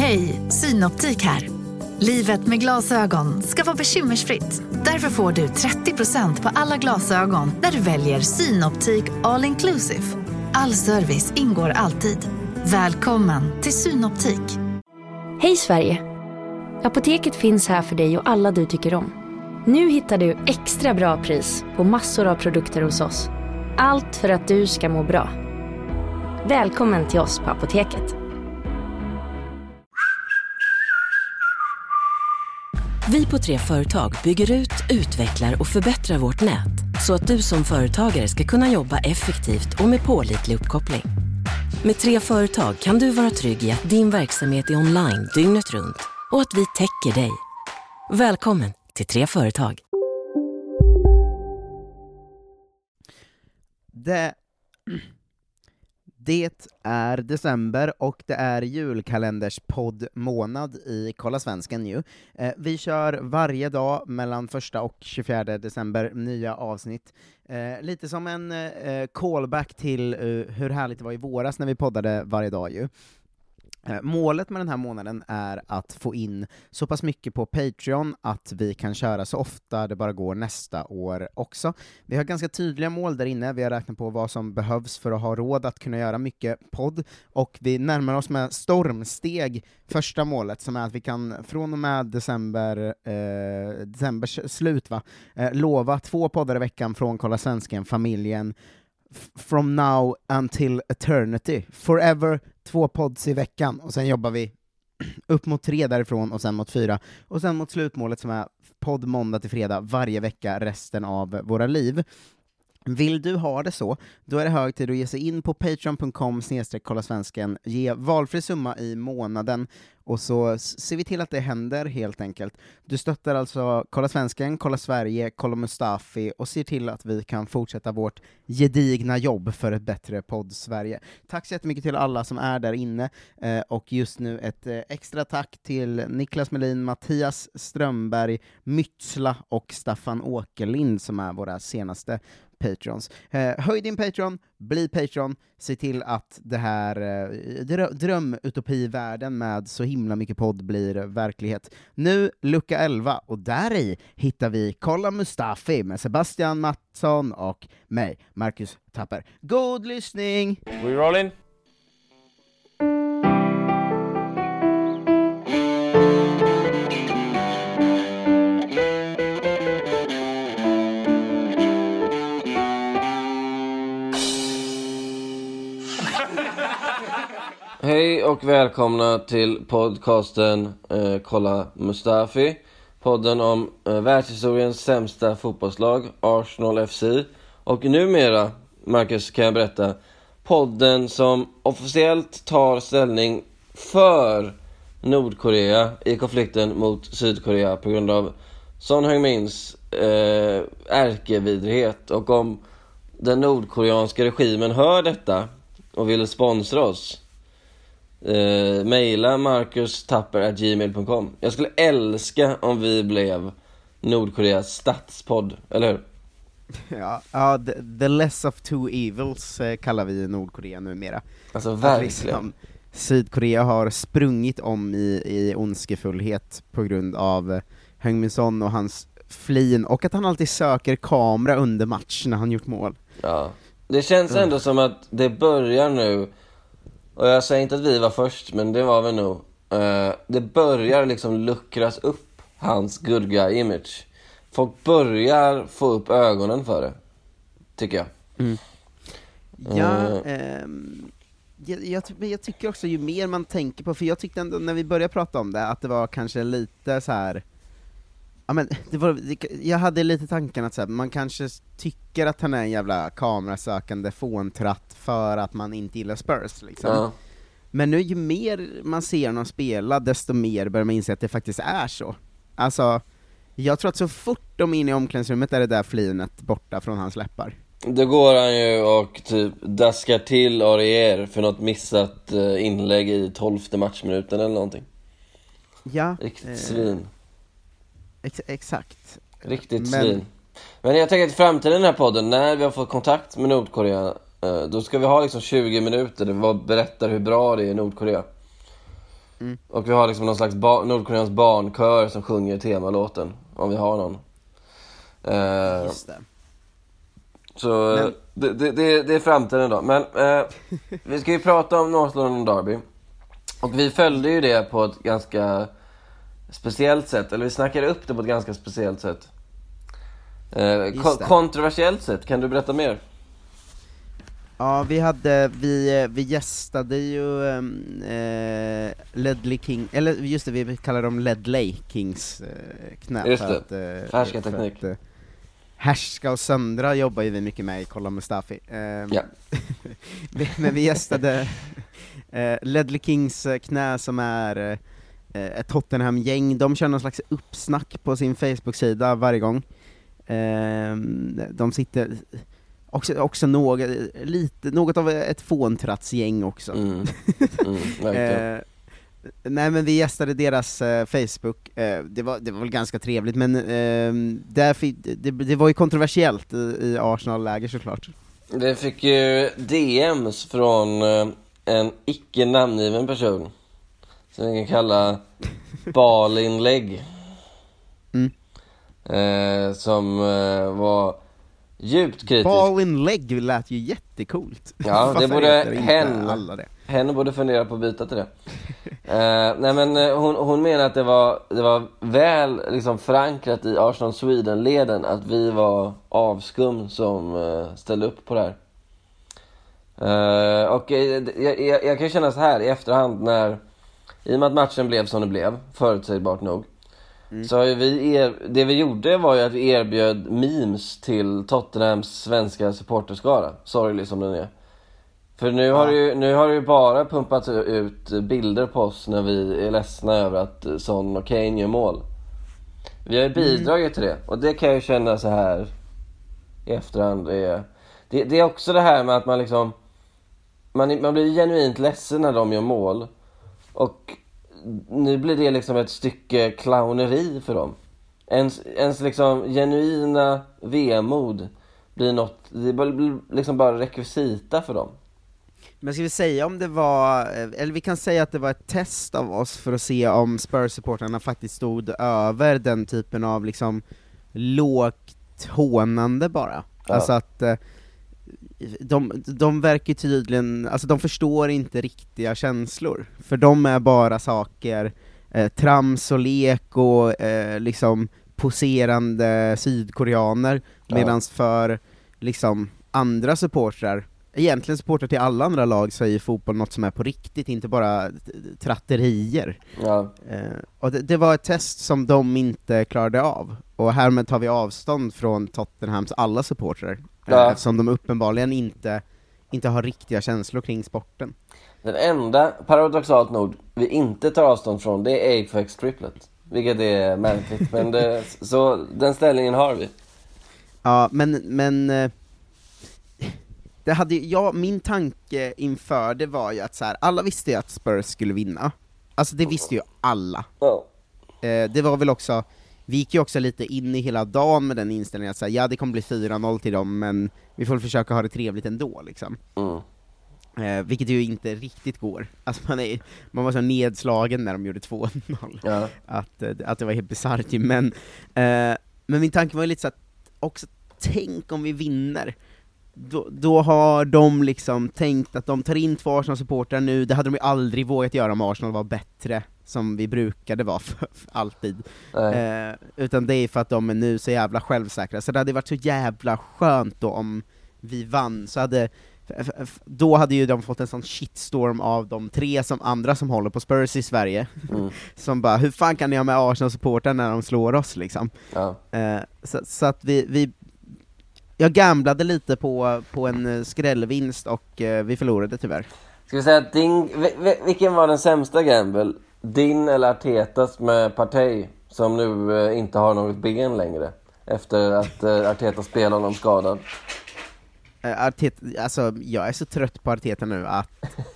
Hej, Synoptik här. Livet med glasögon ska vara bekymmersfritt. Därför får du 30% på alla glasögon när du väljer Synoptik All Inclusive. All service ingår alltid. Välkommen till Synoptik. Hej Sverige! Apoteket finns här för dig och alla du tycker om. Nu hittar du extra bra pris på massor av produkter hos oss. Allt för att du ska må bra. Välkommen till oss på Apoteket. Vi på 3 Företag bygger ut, utvecklar och förbättrar vårt nät så att du som företagare ska kunna jobba effektivt och med pålitlig uppkoppling. Med 3 Företag kan du vara trygg i att din verksamhet är online dygnet runt och att vi täcker dig. Välkommen till 3 Företag. Det är december och det är julkalenders poddmånad i Kolla Svensken ju. Vi kör varje dag mellan 1 och 24 december nya avsnitt. Lite som en callback till hur härligt det var i våras när vi poddade varje dag ju. Målet med den här månaden är att få in så pass mycket på Patreon att vi kan köra så ofta det bara går nästa år också. Vi har ganska tydliga mål där inne, vi har räknat på vad som behövs för att ha råd att kunna göra mycket podd, och vi närmar oss med stormsteg första målet, som är att vi kan från och med decembers slut lova 2 poddar i veckan från Kolla Svensken, familjen, from now until eternity, forever, 2 pods i veckan, och sen jobbar vi upp mot 3 därifrån och sen mot 4, och sen mot slutmålet som är podd måndag till fredag varje vecka resten av våra liv. Vill du ha det så, då är det hög tid att ge sig in på patreon.com/kollasvensken, ge valfri summa i månaden, och så ser vi till att det händer helt enkelt. Du stöttar alltså Kolla Svensken, Kolla Sverige, Kolla Mustafi, och ser till att vi kan fortsätta vårt gedigna jobb för ett bättre podd-Sverige. Tack så jättemycket till alla som är där inne, och just nu ett extra tack till Niklas Melin, Mattias Strömberg, Mytsla och Staffan Åkerlind som är våra senaste Patrons. Höj din Patreon, bli Patreon, se till att det här drömutopivärlden med så himla mycket podd blir verklighet. Nu lucka 11, och där i hittar vi Kolla Mustafi med Sebastian Mattsson och mig, Marcus Tapper. God lyssning! We rolling? Hej och välkomna till podcasten Kolla Mustafi. Podden om världshistoriens sämsta fotbollslag, Arsenal FC. Och numera, Marcus, kan jag berätta, podden som officiellt tar ställning för Nordkorea i konflikten mot Sydkorea på grund av Son Heung-mins ärkevidrighet. Och om den nordkoreanska regimen hör detta och vill sponsra oss, maila marcustapper@gmail.com. Jag skulle älska om vi blev Nordkoreas statspodd, eller hur? Ja, the less of two evils kallar vi Nordkorea numera. Alltså verkligen. Liksom, Sydkorea har sprungit om i ondskefullhet på grund av Heung-min och hans flin, och att han alltid söker kamera under match när han gjort mål. Ja, det känns ändå som att det börjar nu. Och jag säger inte att vi var först, men det var vi nog. Det börjar liksom luckras upp, hans good guy image. Folk börjar få upp ögonen för det, tycker jag. Ja, jag tycker också, ju mer man tänker på, för jag tyckte ändå när vi började prata om det att det var kanske lite så här. Ja, men jag hade lite tanken att så här, man kanske tycker att han är en jävla kamerasökande fåntratt för att man inte gillar Spurs liksom. Ja. Men nu ju mer man ser honom spela, desto mer börjar man inse att det faktiskt är så. Alltså, jag tror att så fort de är inne i omklädningsrummet är det där flinet borta från hans läppar. Då går han ju och typ daskar till Aurier för något missat inlägg i 12:e matchminuten eller någonting. Ja. Riktigt svin. Exakt. Riktigt svin. Men jag tänker att i framtiden i den här podden, när vi har fått kontakt med Nordkorea, då ska vi ha liksom 20 minuter där vi berättar hur bra det är i Nordkorea. Och vi har liksom någon slags nordkoreansk barnkör som sjunger temalåten, om vi har någon. Just det. Så det är framtiden då. Men vi ska ju prata om North London Derby. Och vi följde ju det på ett ganska speciellt sätt. Eller vi snackade upp det på ett ganska speciellt sätt. Kontroversiellt sätt, kan du berätta mer? Ja, vi gästade ju Ledley King, eller just det, vi kallar dem Ledley Kings knä. Just det, färska teknik. Härska och söndra jobbar ju vi mycket med i Kolla Mustafi. Ja. Men vi gästade Ledley Kings knä, som är ett Tottenham-gäng. De kör någon slags uppsnack på sin Facebook-sida varje gång. De sitter också något av ett fåntratsgäng också. Nej, men vi gästade deras Facebook. Det var väl ganska trevligt, men det var ju kontroversiellt i Arsenal-läger såklart. Det fick ju DMs från en icke namngiven person som vi kan kalla balinlägg. Som var djupt kritisk. Balinlägg lät ju jättecoolt. Ja, det borde hen borde fundera på att byta till det. Nej, men hon menar att det var väl liksom förankrat i Arsenal Sweden-leden att vi var avskum som ställde upp på det här. Och jag kan känna så här i efterhand, i och med att matchen blev som det blev, förutsägbart nog, så har det vi gjorde var ju att vi erbjöd memes till Tottenhams svenska supporterskara, sorglig som den är. För nu har det ju bara pumpat ut bilder på oss när vi är ledsna över att Son och Kane gör mål. Vi har ju bidragit till det, och det kan jag ju känna så här i efterhand. Det är också det här med att man liksom man blir genuint ledsen när de gör mål, och nu blir det liksom ett stycke clowneri för dem. Ens liksom genuina vemod blir något, det blir liksom bara rekvisita för dem. Men ska vi säga om det var, eller vi kan säga att det var ett test av oss för att se om Spurs-supporterna faktiskt stod över den typen av liksom lågt hånande bara. Ja. Alltså att de verkar tydligen, alltså de förstår inte riktiga känslor. För de är bara saker, trams och lek och liksom poserande sydkoreaner, medans för liksom andra supportrar, egentligen supportrar till alla andra lag, så är ju fotboll något som är på riktigt, inte bara tratterier. Ja. Och det var ett test som de inte klarade av, och härmed tar vi avstånd från Tottenhams alla supportrar, eftersom de uppenbarligen inte har riktiga känslor kring sporten. Den enda, paradoxalt nog, vi inte tar avstånd från, det är Apex Triplet, vilket är märkligt, men så den ställningen har vi. Ja, men det hade min tanke inför det var ju att så här, alla visste ju att Spurs skulle vinna. Alltså det visste ju alla. Det var väl också, vi gick ju också lite in i hela dagen med den inställningen att så här, ja, det kommer bli 4-0 till dem, men vi får försöka ha det trevligt ändå liksom. Vilket ju inte riktigt går. Alltså man var så nedslagen när de gjorde 2-0. Ja. Att det var helt bisarrt ju. Men min tanke var ju lite så att också, tänk om vi vinner. Då har de liksom tänkt att de tar in 2 Arsenal-supportrar nu. Det hade de ju aldrig vågat göra om Arsenal var bättre, som vi brukade vara för alltid. Utan det är för att de är nu så jävla självsäkra. Så det hade varit så jävla skönt då om vi vann. Då hade ju de fått en sån shitstorm av de 3 andra som håller på Spurs i Sverige. Som bara, hur fan kan ni ha med Arsenal-supportrar när de slår oss liksom? Ja. Så att jag gamblade lite på en skrällvinst, och vi förlorade tyvärr. Ska vi säga att vilken var den sämsta gamble? Din eller Artetas med Partey, som nu inte har något ben längre efter att Arteta spelar honom skadad? Arteta, alltså jag är så trött på Arteta nu att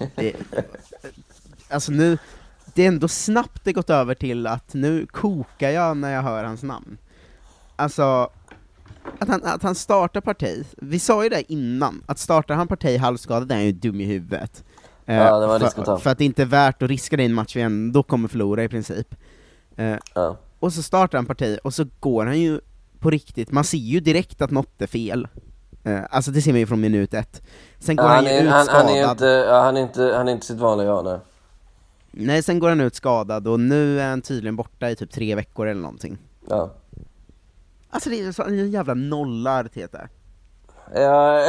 alltså nu, det är ändå snabbt det gått över till att nu kokar jag när jag hör hans namn. Alltså att han startar Partey, vi sa ju det innan, att startar han Partey halvskadad är han ju dum i huvudet. Ja, det var risk att ta. För att det inte är värt att riska det i en match vi ändå kommer förlora i princip. Ja. Och så startar han parti, och så går han ju på riktigt, man ser ju direkt att något är fel. Alltså det ser man ju från minut 1. Sen går han ju ut skadad. Han är inte sitt vanliga, nej. Nej, sen går han ut skadad, och nu är han tydligen borta i typ 3 veckor eller någonting. Ja. Alltså det är så en jävla nolla Arteta. Ja.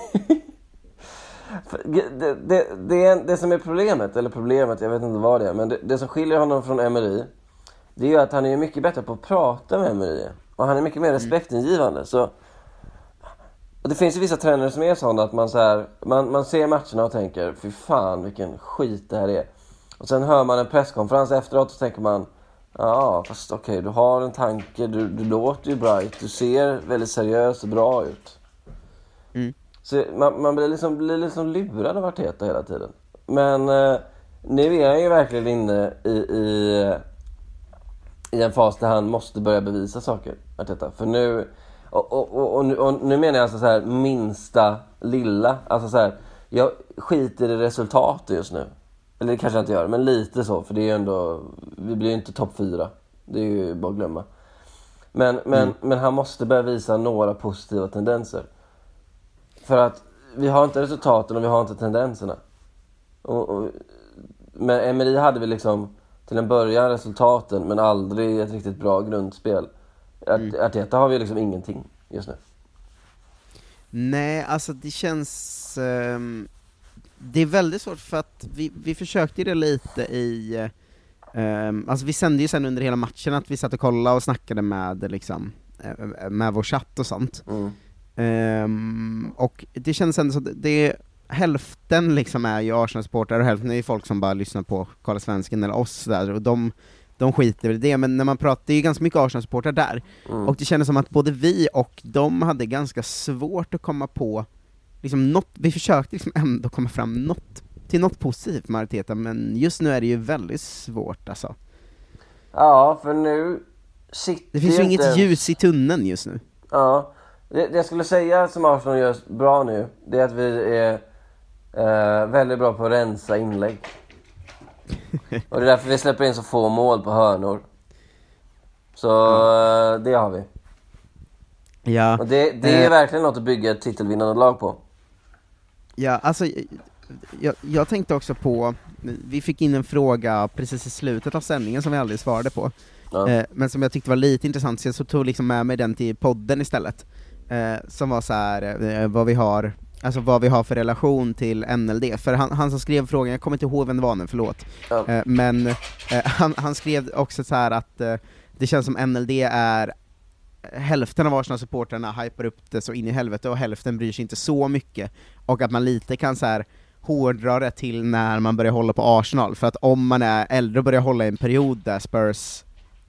Det som är problemet, jag vet inte vad det är, men det som skiljer honom från Emery, det är ju att han är mycket bättre på att prata med Emery, och han är mycket mer respektingivande. Så och det finns ju vissa tränare som är sådana att man ser matcherna och tänker, fy fan vilken skit det här är. Och sen hör man en presskonferens efteråt och tänker man, ja fast okej, du har en tanke, du låter ju bright, du ser väldigt seriös och bra ut. Så man blir liksom lurad av Arteta hela tiden. Men nu är han ju verkligen inne i en fas där han måste börja bevisa saker, Arteta. För nu och nu menar jag alltså så här, minsta lilla, alltså så här, jag skiter i resultatet just nu. Eller det kanske jag inte gör, men lite så, för det är ju ändå, vi blir ju inte topp 4. Det är ju bara att glömma. Men han måste börja visa några positiva tendenser. För att vi har inte resultaten och vi har inte tendenserna. Men Emery hade vi liksom till en början resultaten, men aldrig ett riktigt bra grundspel. Arteta har vi liksom ingenting just nu. Nej, alltså det känns... det är väldigt svårt, för att vi försökte det lite i... alltså vi sände ju sen under hela matchen att vi satt och kollade och snackade med, liksom, med vår chatt och sånt. Och det känns ändå så att det hälften liksom är ju Arsenal-supportrar och hälften är ju folk som bara lyssnar på Kolla Svensken eller oss där, och de skiter väl i det, men när man pratar, det är ju ganska mycket Arsenal-supportrar där, och det kändes som att både vi och de hade ganska svårt att komma på liksom något, vi försökte liksom ändå komma fram till något positivt med Arteta, men just nu är det ju väldigt svårt alltså. Ja, för nu sitter det finns ju inget ljus i tunneln just nu. Ja, det jag skulle säga som Arsenal gör bra nu, det är att vi är väldigt bra på att rensa inlägg. Och det är därför vi släpper in så få mål på hörnor. Så det har vi. Ja. Och det är verkligen något att bygga ett titelvinnande lag på. Ja, alltså jag tänkte också på, vi fick in en fråga precis i slutet av sändningen som vi aldrig svarade på. Ja. Men som jag tyckte var lite intressant, så jag tog liksom med mig den till podden istället. Som var så här, vad vi har för relation till NLD. För han som skrev frågan, jag kommer inte ihåg vem det var nu, förlåt. Ja. Men han skrev också så här att det känns som NLD är hälften av Arsenal-supporterna hypar upp det så in i helvete, och hälften bryr sig inte så mycket, och att man lite kan så här hårdra det till när man börjar hålla på Arsenal, för att om man är äldre och börjar hålla i en period där Spurs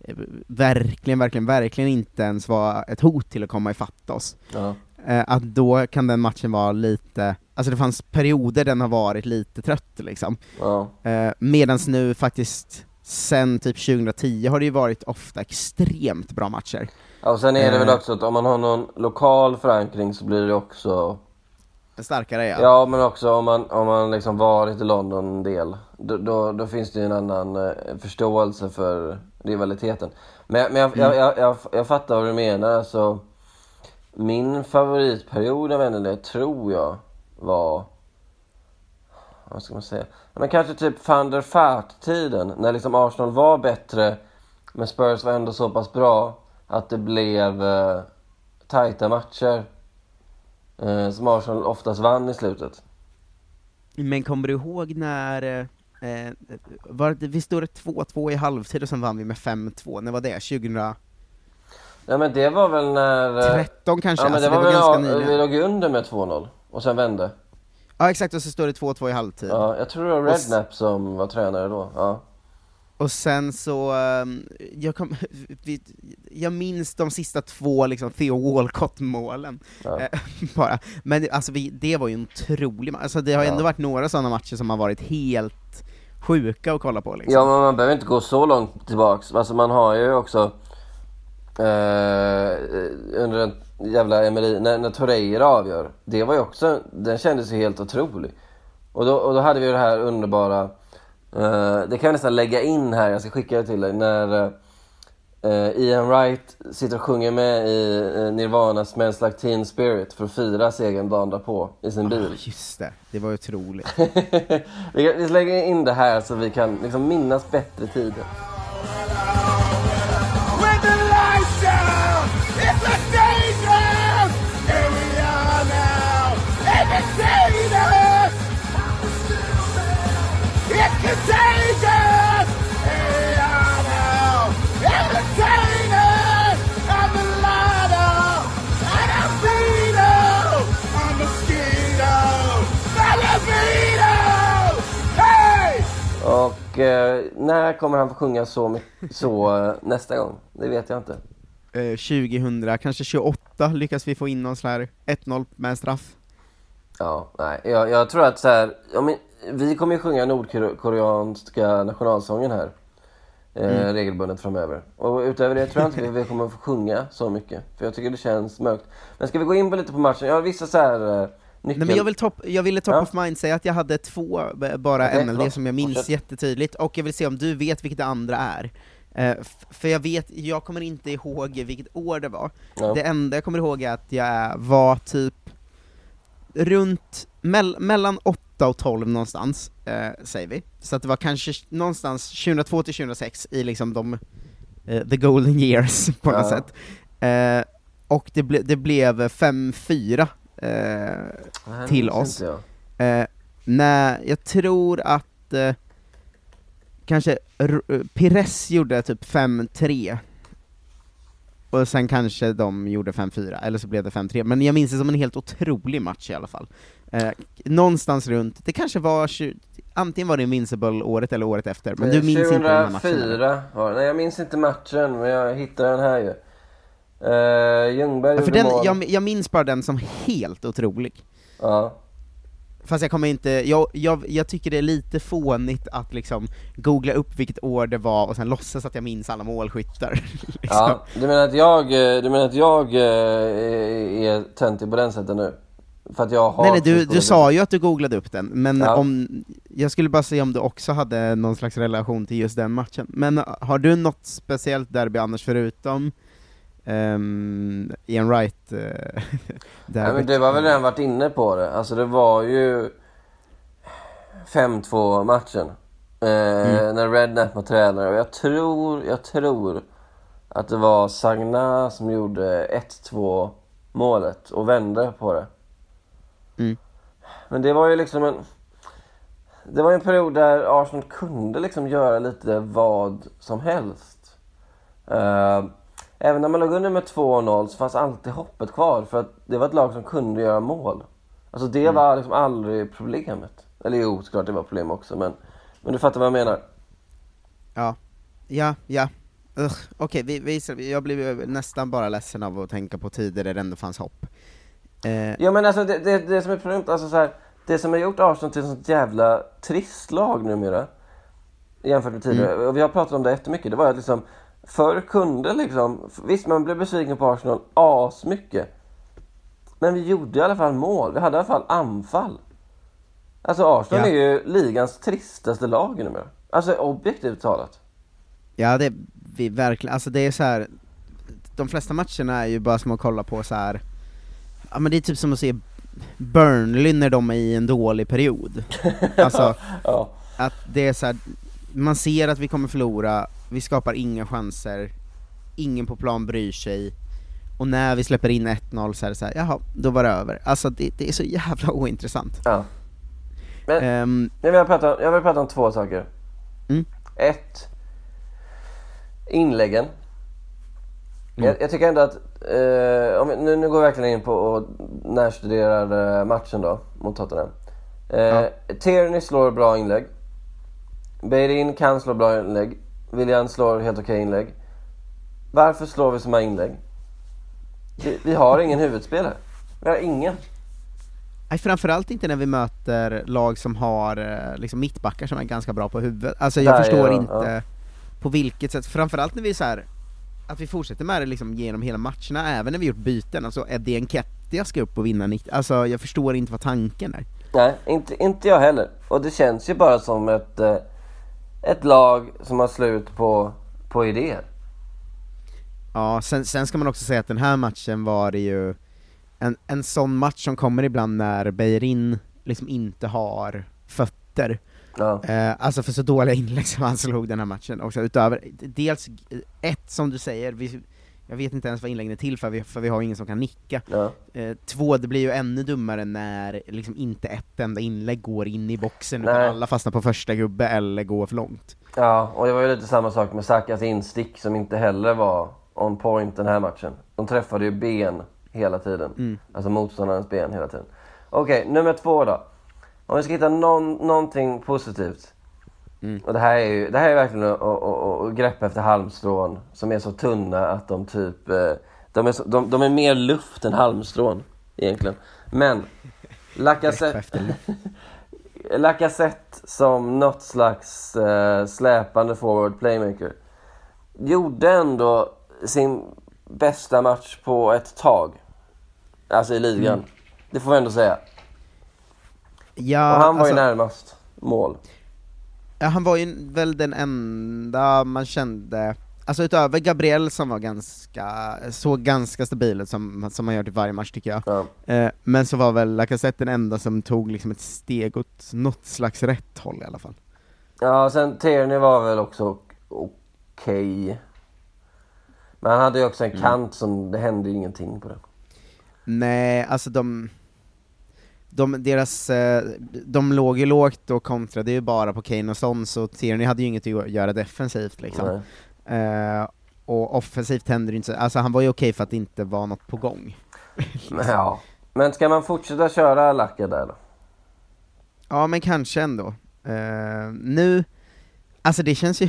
verkligen inte ens var ett hot till att komma ifatt oss, att då kan den matchen vara lite, alltså det fanns perioder den har varit lite trött liksom. Medans nu faktiskt sen typ 2010 har det ju varit ofta extremt bra matcher. Ja, och sen är det väl också att om man har någon lokal förankring så blir det också starkare, ja. Ja, men också om man liksom varit i London en del, då finns det ju en annan förståelse för rivaliteten. Men jag fattar vad du menar. Alltså, min favoritperiod av NLD tror jag var, vad ska man säga, men kanske typ Van der Vaart-tiden, när liksom Arsenal var bättre men Spurs var ändå så pass bra att det blev tajta matcher som Arsenal oftast vann i slutet. Men kommer du ihåg när vi stod 2-2 i halvtid och sen vann vi med 5-2? När var det? 2000? Ja, men det var väl när 13 kanske. Ja, men alltså, det var ganska nyligen. Vi låg under med 2-0 och sen vände. Ja, exakt, och så står det 2-2 i halvtid. Ja, jag tror det var Redknapp som var tränare då. Ja. Och sen så jag minns de sista 2 liksom Theo Walcott-målen. Bara. Men alltså det var ju en otrolig match. Alltså det har ändå varit några sådana matcher som har varit helt sjuka att kolla på liksom. Ja, men man behöver inte gå så långt tillbaks. Alltså man har ju också under en jävla Emery när Torreira avgör. Det var ju också, den kändes ju helt otrolig. Och då hade vi det här underbara, det kan jag nästan lägga in här, jag ska skicka det till dig, när Ian Wright sitter och sjunger med i Nirvana Smells Like Teen Spirit för att fira segern dagen därpå i sin bil. Just det, det var otroligt. Vi lägger in det här så vi kan liksom minnas bättre tider. Och när kommer han få sjunga så nästa gång? Det vet jag inte. 2000, kanske 28 lyckas vi få in någon sån här 1-0 med straff. Ja, nej. Jag tror att så här, vi kommer ju sjunga nordkoreanska nationalsången här regelbundet framöver. Och utöver det tror jag inte vi kommer få sjunga så mycket. För jag tycker det känns mörkt. Men ska vi gå in på lite på matchen? Jag har vissa så här nyckel... Nej, men jag ville top of mind säga att jag hade 2 bara NLD som jag minns jättetydligt. Och jag vill se om du vet vilket det andra är. För jag kommer inte ihåg vilket år det var. Det enda jag kommer ihåg är att jag var typ runt mellan 8 och 12 någonstans, säger vi. Så att det var kanske någonstans 2002 till 2006 i liksom the golden years på något sätt. Och det blev 5-4 till oss. Nej, jag tror att kanske Pires gjorde typ 5-3. Och sen kanske de gjorde 5-4, eller så blev det 5-3. Men jag minns det som en helt otrolig match i alla fall. Någonstans runt, det kanske var antingen var det Invincible året eller året efter. Men du minns 2004 inte den matchen? 2004 var det. Nej, jag minns inte matchen, men jag hittade den här ju. Ljungberg för den, jag minns bara den som helt otrolig. Ja. Fast jag kommer inte, jag tycker det är lite fånigt att liksom googla upp vilket år det var och sen låtsas att jag minns alla målskyttar. Liksom. Ja, du menar att jag är töntig på den sättet nu? För att jag har... Nej, du sa ju att du googlade upp den, men jag skulle bara säga om du också hade någon slags relation till just den matchen. Men har du något speciellt derby annars förutom Ian Wright Nej, men det var väl redan varit inne på det. Alltså det var ju 5-2 matchen när Redknapp var tränare. Och jag tror att det var Sagna som gjorde 1-2 målet och vände på det. Men det var ju liksom det var en period där Arsenal kunde liksom göra lite vad som helst. Även när man låg under med 2-0 så fanns alltid hoppet kvar, för att det var ett lag som kunde göra mål. Alltså det var liksom aldrig problemet. Eller jo, såklart det var problem också, men du fattar vad jag menar. Ja. Okej, jag blev nästan bara ledsen av att tänka på tider där det ändå fanns hopp. Ja, men alltså det som är problemet, alltså så här, det som har gjort Arsenal till ett sånt jävla trist lag numera jämfört med tidigare, och vi har pratat om det jättemycket, det var att liksom förr kunde liksom, visst man blev besviken på Arsenal asmycket, men vi gjorde i alla fall mål, vi hade i alla fall anfall. Alltså Arsenal är ju ligans tristaste lag numera, alltså objektivt talat. Ja, det vi verkligen, alltså det är så här, de flesta matcherna är ju bara som att kolla på så här. Ja, men det är typ som att se Burnley när de är i en dålig period. Alltså att det är så här, man ser att vi kommer förlora, vi skapar inga chanser, ingen på plan bryr sig, och när vi släpper in 1-0 så är det så här, jaha, då var det över. Alltså det är så jävla ointressant. Ja. Men jag vill prata om 2 saker. 1, inläggen. Jag tycker ändå att nu går vi verkligen in på och närstuderar matchen då mot Tottenham. Tierney slår bra inlägg. Beirin kan slå bra inlägg. Willian slår helt okej inlägg. Varför slår vi så många inlägg? Vi har ingen huvudspelare. Vi har ingen. Nej, framförallt inte när vi möter lag som har liksom mittbackar som är ganska bra på huvudet. Alltså jag förstår inte på vilket sätt. Framförallt när vi är så här, att vi fortsätter med det liksom genom hela matcherna, även när vi gjort byten. Alltså Eddie Nketiah ska upp och vinna 90. Alltså jag förstår inte vad tanken är. Nej, inte jag heller. Och det känns ju bara som ett lag som har slut på idéer. Ja, sen ska man också säga att den här matchen var det ju en sån match som kommer ibland när Beirin liksom inte har fötter. Ja. Alltså för så dåliga inlägg som han slog den här matchen också, utöver dels som du säger, jag vet inte ens vad inläggen är till för vi har ingen som kan nicka. Ja. 2, det blir ju ännu dummare när liksom inte ett enda inlägg går in i boxen, Nej. utan alla fastnar på första gubbe eller går för långt. Ja, och det var ju lite samma sak med Sakas instick som inte heller var on point den här matchen. De träffade ju ben hela tiden. Alltså motståndarens ben hela tiden. Okej, nummer 2 då. Om vi ska hitta någonting positivt. Och det här är verkligen att greppa efter halmstrån som är så tunna att de typ de är mer luft än halmstrån egentligen. Men Lacazette som något slags släpande forward playmaker gjorde ändå sin bästa match på ett tag. Alltså i ligan. Det får vi ändå säga. Ja, och han var ju närmast mål. Ja, han var ju väl den enda man kände, alltså utöver Gabriel som var ganska stabil som man gör i varje match tycker jag. Ja. Men så var väl Lacazette den enda som tog liksom ett steg åt något slags rätt håll i alla fall. Ja, sen Tierney var väl också okej. Men han hade ju också en kant som det hände ju ingenting på det. Nej, alltså de låg ju lågt och kontrade ju bara på Kane och Son, så Tierney hade ju inget att göra defensivt liksom. Och offensivt hände det inte så, alltså han var ju okej för att det inte var något på gång. Ja. Men ska man fortsätta köra Lacka där då? Ja, men kanske ändå. Nu, alltså det känns ju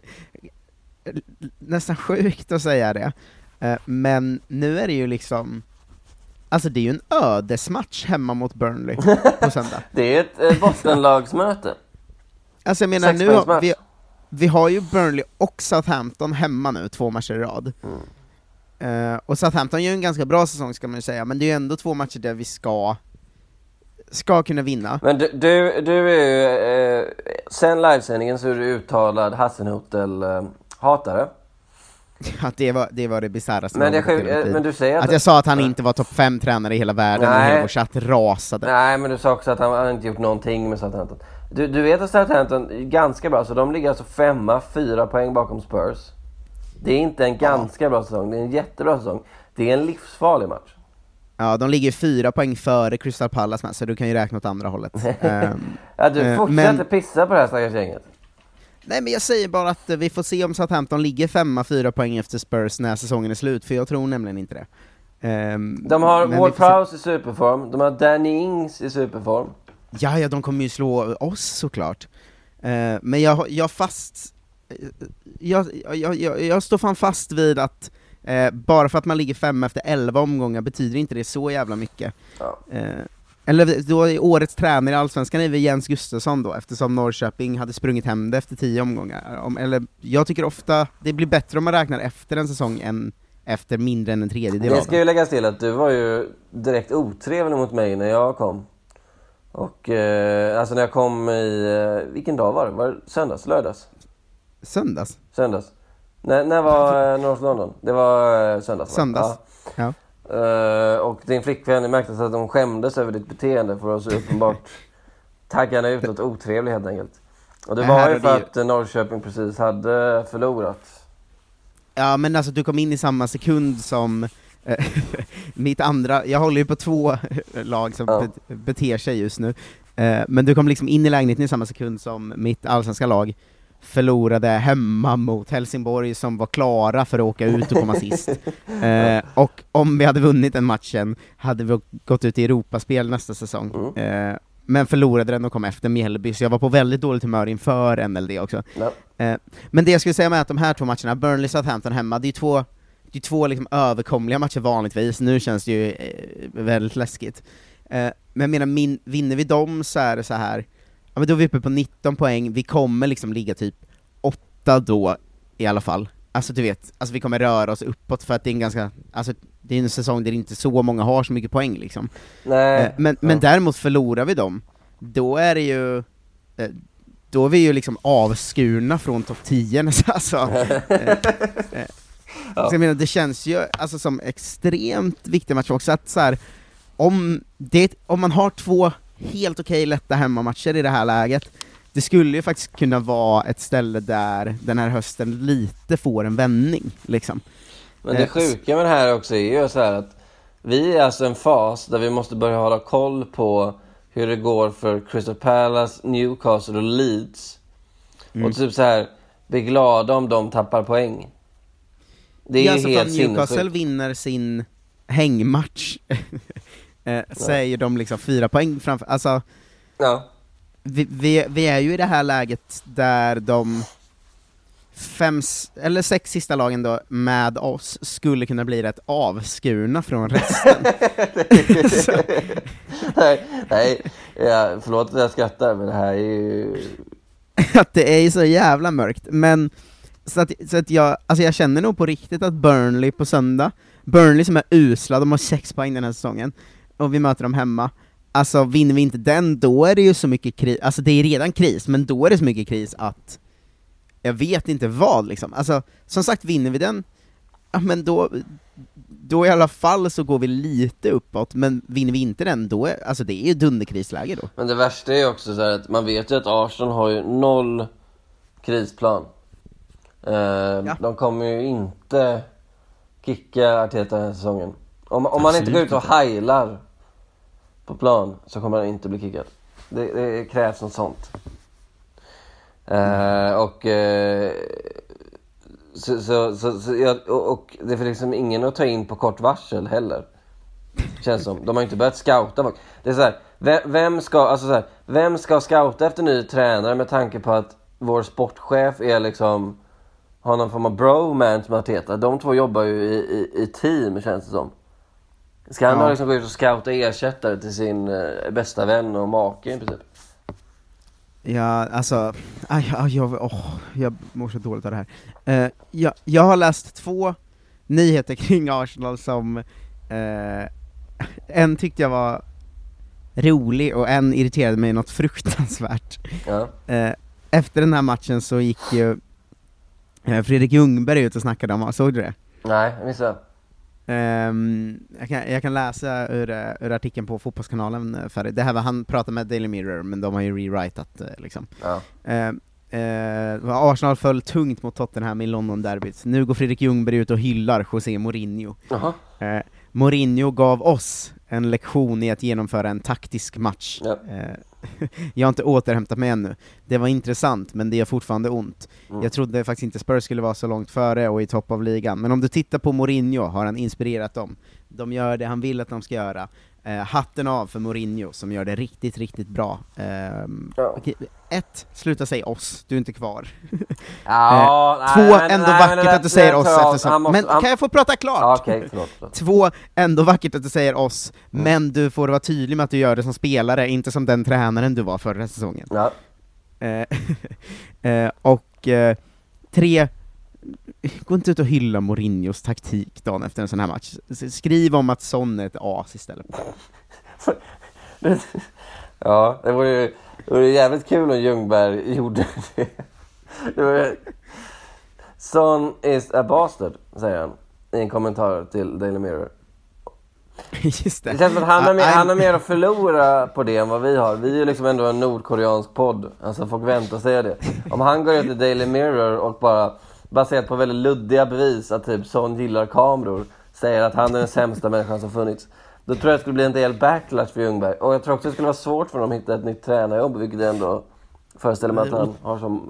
nästan sjukt att säga det, men nu är det ju liksom, alltså det är ju en ödesmatch hemma mot Burnley på söndag. Det är ett bottenlagsmöte. Alltså jag menar, nu vi har ju Burnley och Southampton hemma nu 2 matcher i rad. Och Southampton gör en ganska bra säsong ska man ju säga, men det är ju ändå 2 matcher där vi ska kunna vinna. Men du är ju sen livesändningen så är du uttalad Hasenhutel-hatare. Att det var det bisarraste. Men du säger att jag sa att han inte var topp 5 tränare i hela världen. Nej. Och hela vår chatt rasade. Nej, men du sa också att han inte gjort någonting med Southampton. Du vet att Southampton är ganska bra, så de ligger alltså 4 poäng bakom Spurs. Det är inte en ganska bra säsong, det är en jättebra säsong. Det är en livsfarlig match. Ja, de ligger 4 poäng före Crystal Palace, så du kan ju räkna åt andra hållet. Ja, du fortsätter pissa på det här stackars gänget. Nej, men jag säger bara att vi får se om Southampton ligger 4 poäng efter Spurs när säsongen är slut, för jag tror nämligen inte det. De har Ward-Prowse i superform, de har Danny Ings i superform. Ja, de kommer ju slå oss såklart. Men jag står fan fast vid att bara för att man ligger 5 efter 11 omgångar betyder inte det så jävla mycket. Ja. Eller då är årets tränare i Allsvenskan är väl Jens Gustafsson då, eftersom Norrköping hade sprungit hem det efter 10 omgångar. Eller jag tycker ofta det blir bättre om man räknar efter en säsong än efter mindre än en tredjedel. Det ska ju läggas till att du var ju direkt otrevlig mot mig när jag kom. Och alltså när jag kom i vilken dag var det? Var det söndags, lördags? Söndags. När var North London? Det var söndags. Ja. Och din flickvän märkte att de skämdes över ditt beteende för att så uppenbart taggarna utåt otrevlig helt enkelt. Och det var ju för att Norrköping precis hade förlorat. Ja, men alltså du kom in i samma sekund som mitt andra, jag håller ju på 2 lag som beter sig just nu, men du kom liksom in i lägenheten i samma sekund som mitt allsvenska lag förlorade hemma mot Helsingborg som var klara för att åka ut och komma sist. Och om vi hade vunnit den matchen hade vi gått ut i Europaspel nästa säsong. Men förlorade den och kom efter Mjällby, så jag var på väldigt dåligt humör inför NLD också. Men det jag skulle säga med att de här 2 matcherna, Burnley Southampton hemma, det är två liksom överkomliga matcher vanligtvis. Nu känns det ju väldigt läskigt. Men jag menar, vinner vi dem så är det så här. Ja, men då är vi uppe på 19 poäng, vi kommer liksom ligga typ 8 då i alla fall. Alltså du vet, alltså vi kommer röra oss uppåt för att det är en ganska, alltså det är en säsong där inte så många har så mycket poäng liksom. Nej. Men däremot förlorar vi dem, då är det ju då är vi ju liksom avskurna från topp 10 alltså. Så jag menar, det känns ju alltså som extremt viktig match också, att så här, om man har 2 helt okej lätta hemmamatcher i det här läget, det skulle ju faktiskt kunna vara ett ställe där den här hösten lite får en vändning liksom. Men det sjuka med det här också är ju så här att vi är alltså en fas där vi måste börja hålla koll på hur det går för Crystal Palace, Newcastle och Leeds. Och typ så här, bli glada om de tappar poäng. Det är ju alltså helt sinnessjukt. Newcastle vinner sin hängmatch så är ju de liksom 4 poäng framför. Alltså, vi är ju i det här läget där de 5 eller 6 sista lagen då med oss skulle kunna bli rätt avskurna från resten. nej, förlåt att jag skrattar, men det här är ju... att det är ju så jävla mörkt, men så att jag känner nog på riktigt att Burnley på söndag, Burnley som är usla, de har 6 poäng den här säsongen, och vi möter dem hemma. Alltså vinner vi inte den, då är det ju så mycket kris, alltså det är redan kris, men då är det så mycket kris att jag vet inte vad liksom. Alltså, som sagt, vinner vi den, ja, men då i alla fall så går vi lite uppåt, men vinner vi inte den, då alltså det är ju dunderkrisläge då. Men det värsta är också så här att man vet ju att Arsenal har ju 0 krisplan. De kommer ju inte kicka Arteta den här säsongen. Om man inte går ut och heilar på plan så kommer han inte bli kickad. Det krävs något sånt. Och det är för liksom ingen att ta in på kort varsel heller. Känns som. De har inte börjat scouta. Det är så här, vem ska scouta efter ny tränare med tanke på att vår sportchef är liksom, har någon form av bromance med Arteta. De 2 jobbar ju i team, känns det som. Ska han liksom gå ut och scouta ersättare till sin bästa vän och make i princip? Ja, alltså jag mår så dåligt av det här. Jag har läst 2 nyheter kring Arsenal som en tyckte jag var rolig och en irriterade mig något fruktansvärt. Ja. Efter den här matchen så gick ju Fredrik Ljungberg ut och snackade om, såg du det? Nej, jag missade. Jag kan läsa ur artikeln på Fotbollskanalen för det här var, han pratade med Daily Mirror, men de har ju rewritat liksom. Ja. Arsenal föll tungt mot Tottenham i London-derbyt. Nu går Fredrik Ljungberg ut och hyllar José Mourinho. Mourinho gav oss en lektion i att genomföra en taktisk match. Ja. Jag har inte återhämtat mig ännu. Det var intressant, men det är fortfarande ont. Jag trodde faktiskt inte Spurs skulle vara så långt före och i topp av ligan. Men om du tittar på Mourinho har han inspirerat dem. De gör det han vill att de ska göra. Hatten av för Mourinho som gör det riktigt, riktigt bra. 1, sluta säga oss, du är inte kvar. 2, ändå vackert att du säger oss eftersom... Men kan jag få prata klart? Okej, förlåt. 2, ändå vackert att du säger oss, men du får vara tydlig med att du gör det som spelare, inte som den tränaren du var förra säsongen. Ja. Och 3, gå inte ut och hylla Mourinhos taktik dagen efter en sån här match. Skriv om att Son är ett as istället. Ja, det vore jävligt kul om Ljungberg gjorde det. Son is a bastard, säger han i en kommentar till Daily Mirror. Just det. Det känns som att han har mer att förlora på det än vad vi har. Vi är ju liksom ändå en nordkoreansk podd. Alltså folk väntar säga det. Om han går ut till Daily Mirror och bara baserat på väldigt luddiga bevis att typ Son gillar kameror, säger att han är den sämsta människan som funnits, då tror jag att det skulle bli en del backlash för Ljungberg. Och jag tror också att det skulle vara svårt för dem att hitta ett nytt tränarjobb, vilket jag ändå föreställer mig att han har som...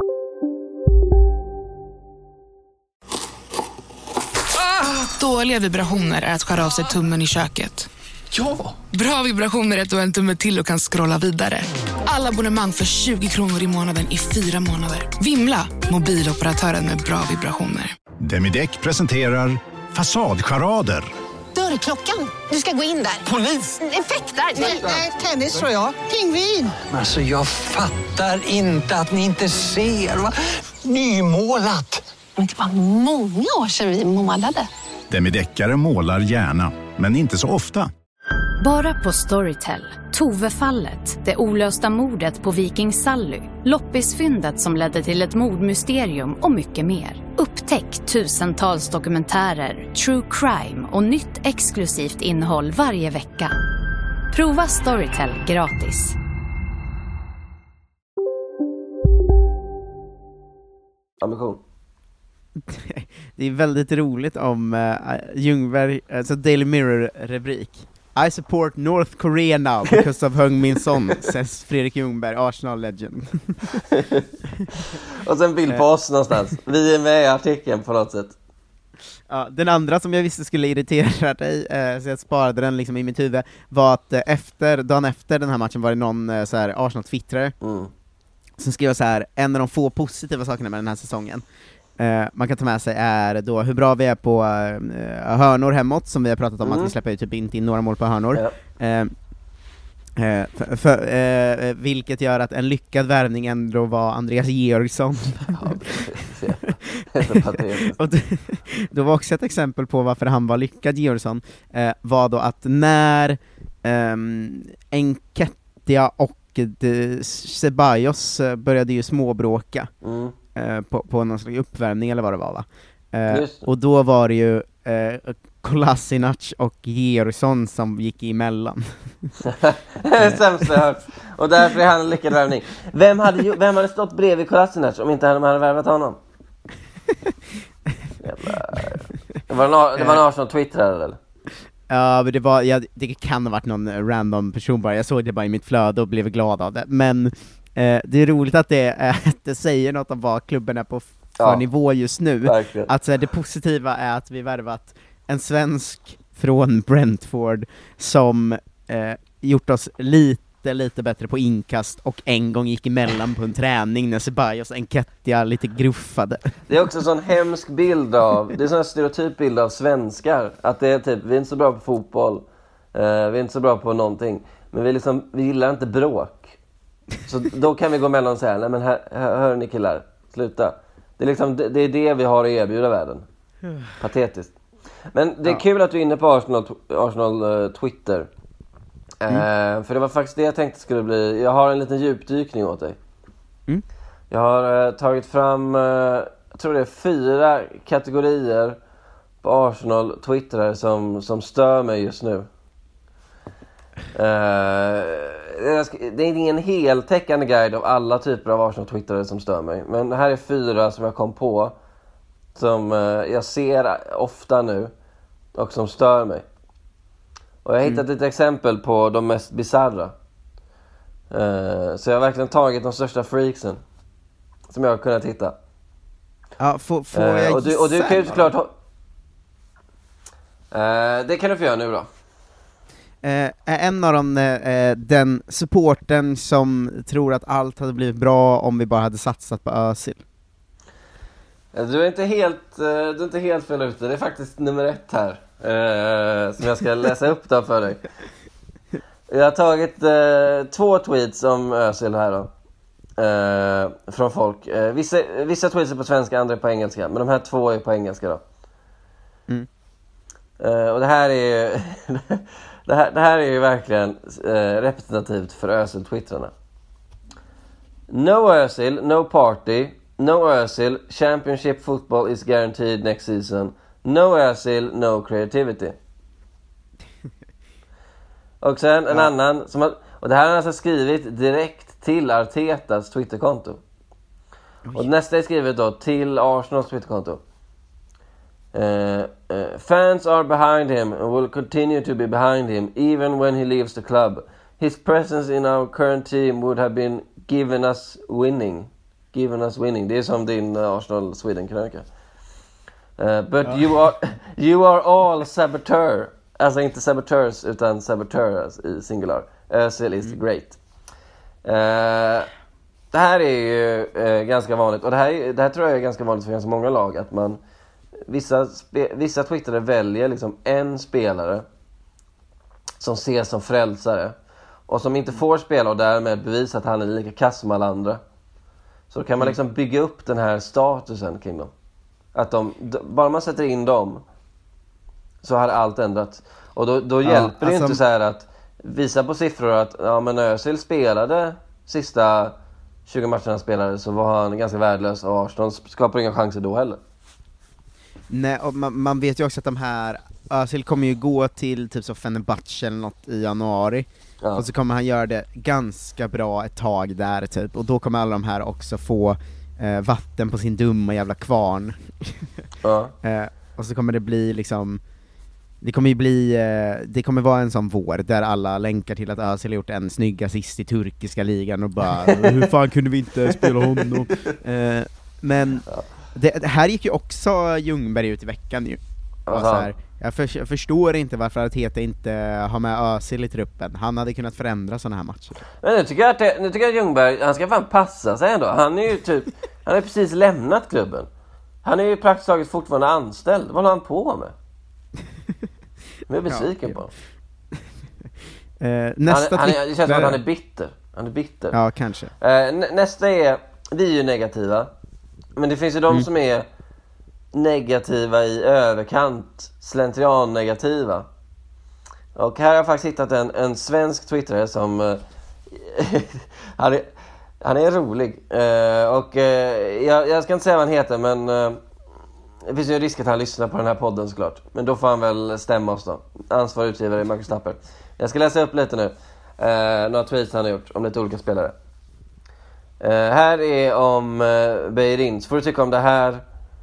Dåliga vibrationer är att skära av sig tummen i köket. Ja! Bra vibrationer är att du har en tumme till och kan scrolla vidare. Alla abonnemang för 20 kronor i månaden i 4 månader. Vimla! Mobiloperatören med bra vibrationer. Demideck presenterar Fasadcharader. Dörrklockan. Du ska gå in där. Polis? Effektar? Nej, tennis tror jag. Pingvin. Alltså jag fattar inte att ni inte ser. Va? Nymålat. Men det var många år sedan vi målade. Demideckare målar gärna, men inte så ofta. Bara på Storytel. Tove-fallet, det olösta mordet på Viking Sally, loppisfyndet som ledde till ett mordmysterium och mycket mer. Upptäck tusentals dokumentärer, true crime och nytt exklusivt innehåll varje vecka. Prova Storytel gratis. Ambition. Det är väldigt roligt om Ljungberg, alltså Daily Mirror-rubrik. I support North Korea now because of Heung Min Son, says Fredrik Ljungberg, Arsenal legend. Och sen bild på oss någonstans. Vi är med i artikeln på något sätt. Ja, den andra som jag visste skulle irritera dig, så jag sparade den liksom i mitt huvud, var att dagen efter den här matchen var det någon så här Arsenal-twittrare som skrev så här: en av de få positiva sakerna med den här säsongen man kan ta med sig är då hur bra vi är på hörnor hemåt, som vi har pratat om, att vi släpper ju typ inte in några mål på hörnor. Vilket gör att en lyckad värvning ändå var Andreas Georgsson. Och då var också ett exempel på varför han var lyckad, Georgsson, var då att när Enketia och Ceballos började ju småbråka på någon slags uppvärmning eller vad det var, va? Och då var det ju Kolasinac och Georgsson som gick emellan. Sämst jag hört. Och därför är han en lyckad värvning. Vem hade stått bredvid Kolasinac om inte han hade värvat honom? Det var en Arsenal-twittrare eller? Ja, men det kan ha varit någon random person bara. Jag såg det bara i mitt flöde och blev glad av det. Men det är roligt att det säger något om vad klubben är på för nivå just nu. Verkligen. Att det positiva är att vi värvat en svensk från Brentford som gjort oss lite bättre på inkast och en gång gick emellan på en träning när Ceballos och Enketia lite gruffade. Det är också en sån hemsk bild av, det är en sån stereotyp bild av svenskar, att det är typ, vi är inte så bra på fotboll, vi är inte så bra på någonting, men vi gillar inte bråk. Så då kan vi gå emellan och säga, nej men hör ni killar, sluta. Det är liksom, det är det vi har att erbjuda världen. Patetiskt. Men det är kul att du är inne på Arsenal Twitter. För det var faktiskt det jag tänkte skulle bli. Jag har en liten djupdykning åt dig. Jag har tagit fram, jag tror det är 4 kategorier på Arsenal Twitter som stör mig just nu. Det är ingen heltäckande guide av alla typer av Arsenal Twitter som stör mig. Men det här är 4 som jag kom på, som jag ser ofta nu och som stör mig. Och jag har hittat ett exempel på de mest bizarra. Så jag har verkligen tagit de största freaksen som jag har kunnat hitta. Ja, får jag och du kan ju såklart det kan du få göra nu då. En av dem den supporten som tror att allt hade blivit bra om vi bara hade satsat på Özil. Du är inte helt fel ute. Det är faktiskt nummer 1 här som jag ska läsa upp då för dig. Jag har tagit 2 tweets om Özil här då, från folk. Vissa tweets är på svenska, andra är på engelska, men de här 2 är på engelska då. Och det här är det här är ju verkligen representativt för Özil-twittrarna. No Özil, no party. No Özil, championship football is guaranteed next season. No Özil, no creativity. Och sen en annan och det här har han alltså skrivit direkt till Artetas Twitterkonto. Och nästa är skrivet då till Arsenals Twitterkonto. Fans are behind him and will continue to be behind him even when he leaves the club. His presence in our current team would have been given us winning. Det är som din Arsenal Sweden-krönika. But you are all sabotör. Alltså inte sabotörs utan sabotörs i singular. Özil is great. Det här är ju ganska vanligt. Och det här tror jag är ganska vanligt för ganska många lag. Att man vissa twittrare väljer liksom en spelare som ses som frälsare och som inte får spela och därmed bevisa att han är lika kass som alla andra. Så då kan man liksom bygga upp den här statusen kring dem. Att bara man sätter in dem så har allt ändrat. Och då hjälper det inte så här att visar på siffror att men Özil spelade sista 20 matcherna spelade, så var han ganska värdelös, och Arsenal skapar inga chanser då heller. Nej, och man vet ju också att de här Özil kommer ju gå till typ så Fenerbahce eller något i januari. Och så kommer han göra det ganska bra ett tag där typ, och då kommer alla de här också få vatten på sin dumma jävla kvarn. Och så kommer det bli liksom, det kommer vara en sån vår där alla länkar till att Özil har gjort en snygg assist i turkiska ligan och bara hur fan kunde vi inte spela honom? Men det här gick ju också Ljungberg ut i veckan ju. Och så här, jag förstår inte varför Arteta inte har med Özil i truppen. Han hade kunnat förändra såna här matcher. Men nu tycker jag att Ljungberg, han ska fan passa sig ändå. Han är ju typ, han har precis lämnat klubben. Han är ju praktiskt taget fortfarande anställd. Vad håller han på med? Jag är besviken på honom. Det känns som att han är bitter. Han är bitter. Ja, kanske. Nästa är, vi är ju negativa. Men det finns ju de som är negativa i överkant, slentrian-negativa. Och här har jag faktiskt hittat en svensk twittrare som han är rolig. Jag ska inte säga vad han heter, men det finns ju en risk att han lyssnar på den här podden såklart. Men då får han väl stämma oss då. Ansvarig utgivare Marcus Tapper. Jag ska läsa upp lite nu. Några tweets han har gjort om lite olika spelare. Här är om Beirin. Så får du tycka om det här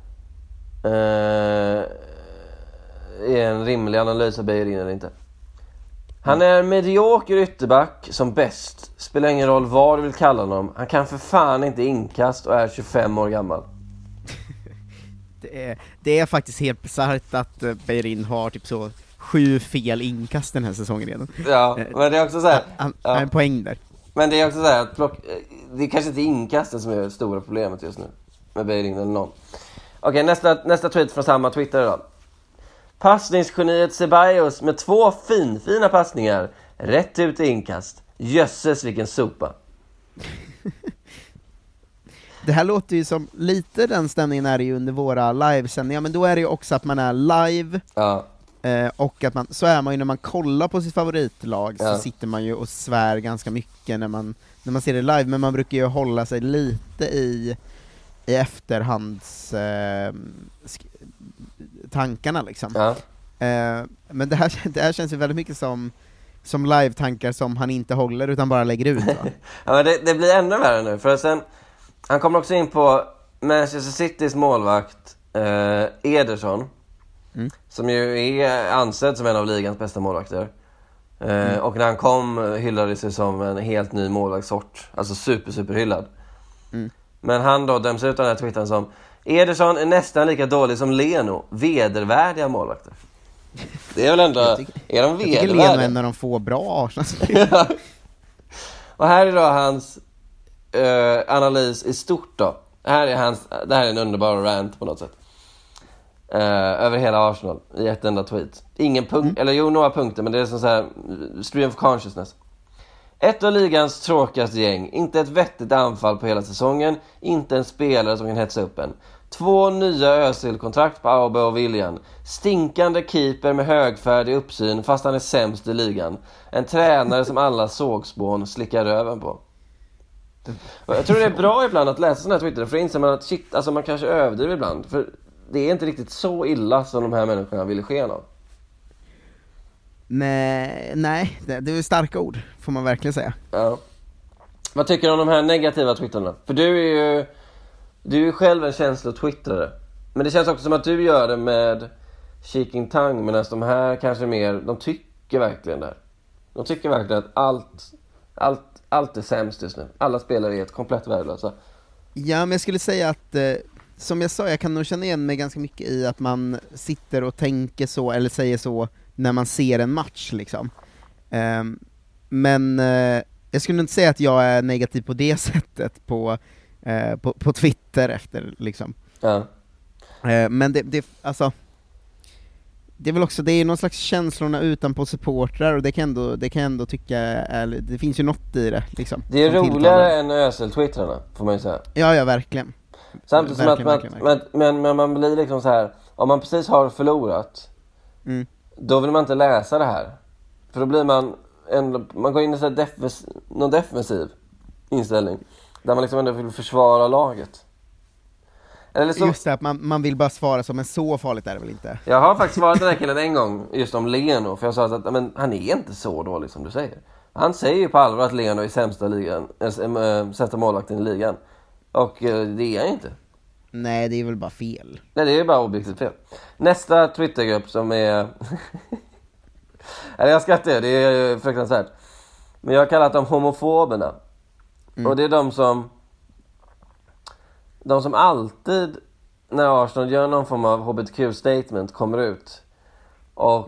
är en rimlig analys av Beirin eller inte. Han är medioker ytterback som bäst. Spelar ingen roll vad du vill kalla honom. Han kan för fan inte inkast och är 25 år gammal. Det är faktiskt helt bisarrt att Beirin har typ så 7 fel inkast den här säsongen redan. Ja, men det är också så här. Han har en poäng där. Men det är också så här att det är kanske inte inkasten som är det stora problemet just nu med Beirin eller någon. Okej, nästa tweet från samma Twitter då. Passningsgeniet Ceballos med 2 fina passningar rätt ut i inkast. Jösses vilken sopa. Det här låter ju som lite den stämningen är ju under våra livesändningar, men då är det ju också att man är live. Ja. Och att så är man ju när man kollar på sitt favoritlag, så sitter man ju och svär ganska mycket när man ser det live, men man brukar ju hålla sig lite i efterhands tankarna liksom. Ja. Men det här känns ju väldigt mycket som live-tankar som han inte håller utan bara lägger ut. Va? Ja, men det blir ännu värre nu, för sen han kommer också in på Manchester Citys målvakt Ederson, som ju är ansedd som en av ligans bästa målvakter. Och när han kom hyllade sig som en helt ny målvaktssort, alltså super hyllad. Men han då döms ut av den här twittern som Ederson är nästan lika dålig som Leno, vedervärdiga målvakter. Det är väl ändå, är de vedervärdiga? Jag tycker Leno är en av de få bra Arsenal-spelare. Och här är då hans analys i stort då. Det här är en underbar rant på något sätt. Över hela Arsenal i ett enda tweet. Ingen punkt, eller jo, några punkter, men det är som så här stream of consciousness. Ett av ligans tråkigaste gäng. Inte ett vettigt anfall på hela säsongen. Inte en spelare som kan hetsa upp en. 2 nya Özil-kontrakt på Aube och Willian. Stinkande keeper med högfärdig uppsyn fast han är sämst i ligan. En tränare som alla sågspån slickar röven på. Jag tror det är bra ibland att läsa sådana här Twitter, för då inser man att shit, alltså man kanske överdriver ibland. För det är inte riktigt så illa som de här människorna vill ske av. Nej, det är starka ord, får man verkligen säga. Ja. Vad tycker du om de här negativa twittrarna? För du är ju själv en känslotwittrare. Men det känns också som att du gör det med Shaking Tongue, medan de här kanske mer, de tycker verkligen det här. De tycker verkligen att allt är sämst just nu. Alla spelare är ett komplett värdelösa. Ja, men jag skulle säga att som jag sa, jag kan nog känna igen mig ganska mycket i att man sitter och tänker så, eller säger så när man ser en match liksom. Men jag skulle inte säga att jag är negativ på det sättet på Twitter efter liksom. Ja. Men det alltså, det är väl också, det är någon slags känslorna utanpå supportrar, och det kan ändå tycka det finns ju något i det liksom. Det är roligare än Özil-twittrarna, får man ju säga. Ja, verkligen. Samtidigt som men man blir liksom så här, om man precis har förlorat, då vill man inte läsa det här. För då blir man man går in i så här någon defensiv inställning där man liksom ändå vill försvara laget. Eller så, just det, att man vill bara svara som en så farligt är det väl inte? Jag har faktiskt svarat den här killen en gång just om Leno, för jag sa att men, han är inte så dålig som du säger. Han säger ju på allvar att Leno är sämsta målvakten i ligan. Och det är han inte. Nej, det är väl bara fel. Nej, det är bara objektivt fel. Nästa Twittergrupp som är... Eller jag skrattar, det är fruktansvärt. Men jag har kallat dem homofoberna. Och det är de som alltid när Arsenal gör någon form av HBTQ-statement kommer ut. Och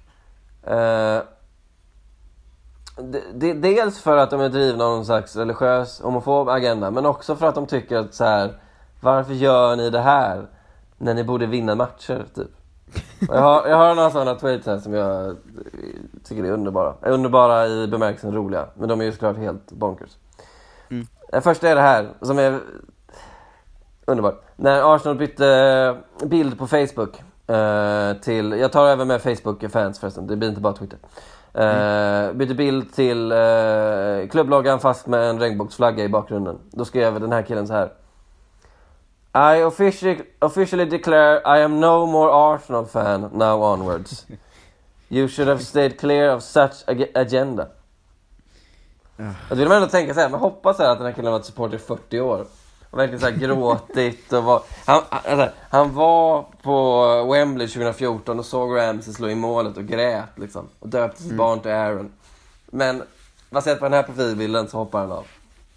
dels för att de är drivna av någon slags religiös homofob agenda, men också för att de tycker att så här, varför gör ni det här när ni borde vinna matcher typ. Jag har några sådana tweets här som jag tycker är underbara. Underbara i bemärkelsen roliga, men de är ju såklart helt bonkers. Den första är det här som är underbart. När Arsenal bytte bild på Facebook till, jag tar även med Facebook-fans förresten, det blir inte bara Twitter. Bytte bild till klubbloggan fast med en regnbågsflagga i bakgrunden. Då skrev den här killen så här: I officially declare I am no more Arsenal fan now onwards. You should have stayed clear of such agenda. Att vill man ändå tänka så här, man hoppas att den här killen har varit supporter i 40 år. Och verkligen så här gråtit och han var på Wembley 2014 och såg Ramsey slå i målet och grät liksom. Och döpte sitt barn till Aaron. Men baserat på den här profilbilden så hoppar han av.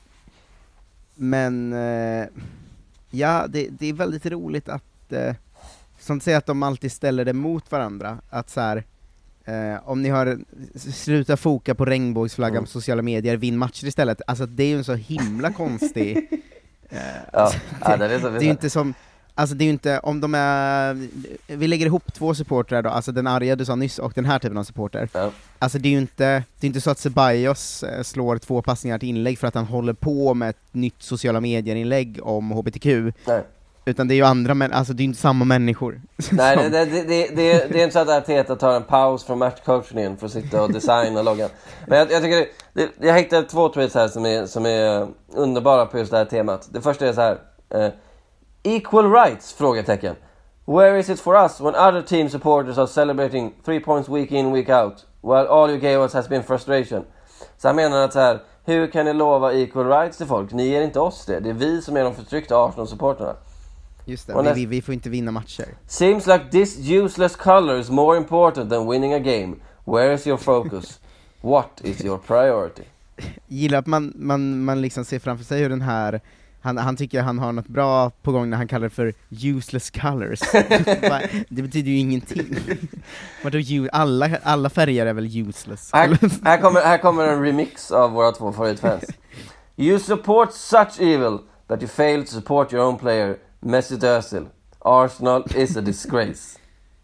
Men ja, det är väldigt roligt att som säger att de alltid ställer det mot varandra. Att så här, om ni har sluta foka på regnbågsflaggan på sociala medier, vinn matcher istället. Alltså det är ju en så himla konstig det är ju inte som, alltså det är ju inte, om de är, vi lägger ihop två supportrar då, alltså den arga du sa nyss och den här typen av supporter. Alltså det är ju inte så att Ceballos slår 2 passningar till inlägg för att han håller på med ett nytt sociala medier-inlägg om HBTQ. Nej. Utan det är ju andra, men alltså det är ju inte samma människor. Nej, det är inte så att Arteta tar en paus från matchcoachningen för att sitta och designa loggan. Men jag tycker jag hittade 2 tweets här som är underbara på just det här temat. Det första är så här: equal rights? Frågetecken. Where is it for us when other team supporters are celebrating 3 points week in week out while all you gave us has been frustration? Så han menar att så här, hur kan ni lova equal rights till folk? Ni ger inte oss det. Det är vi som är de förtryckta Arsenal-supporterna. Just det, vi får inte vinna matcher. Seems like this useless color is more important than winning a game. Where is your focus? What is your priority? Gillar att man liksom ser framför sig hur den här han tycker han har något bra på gång när han kallar det för useless colors. Det betyder ju ingenting. Alla färger är väl useless. Här kommer en remix av våra 2 favoritfans. You support such evil that you fail to support your own player, Mesut Özil. Arsenal is a disgrace.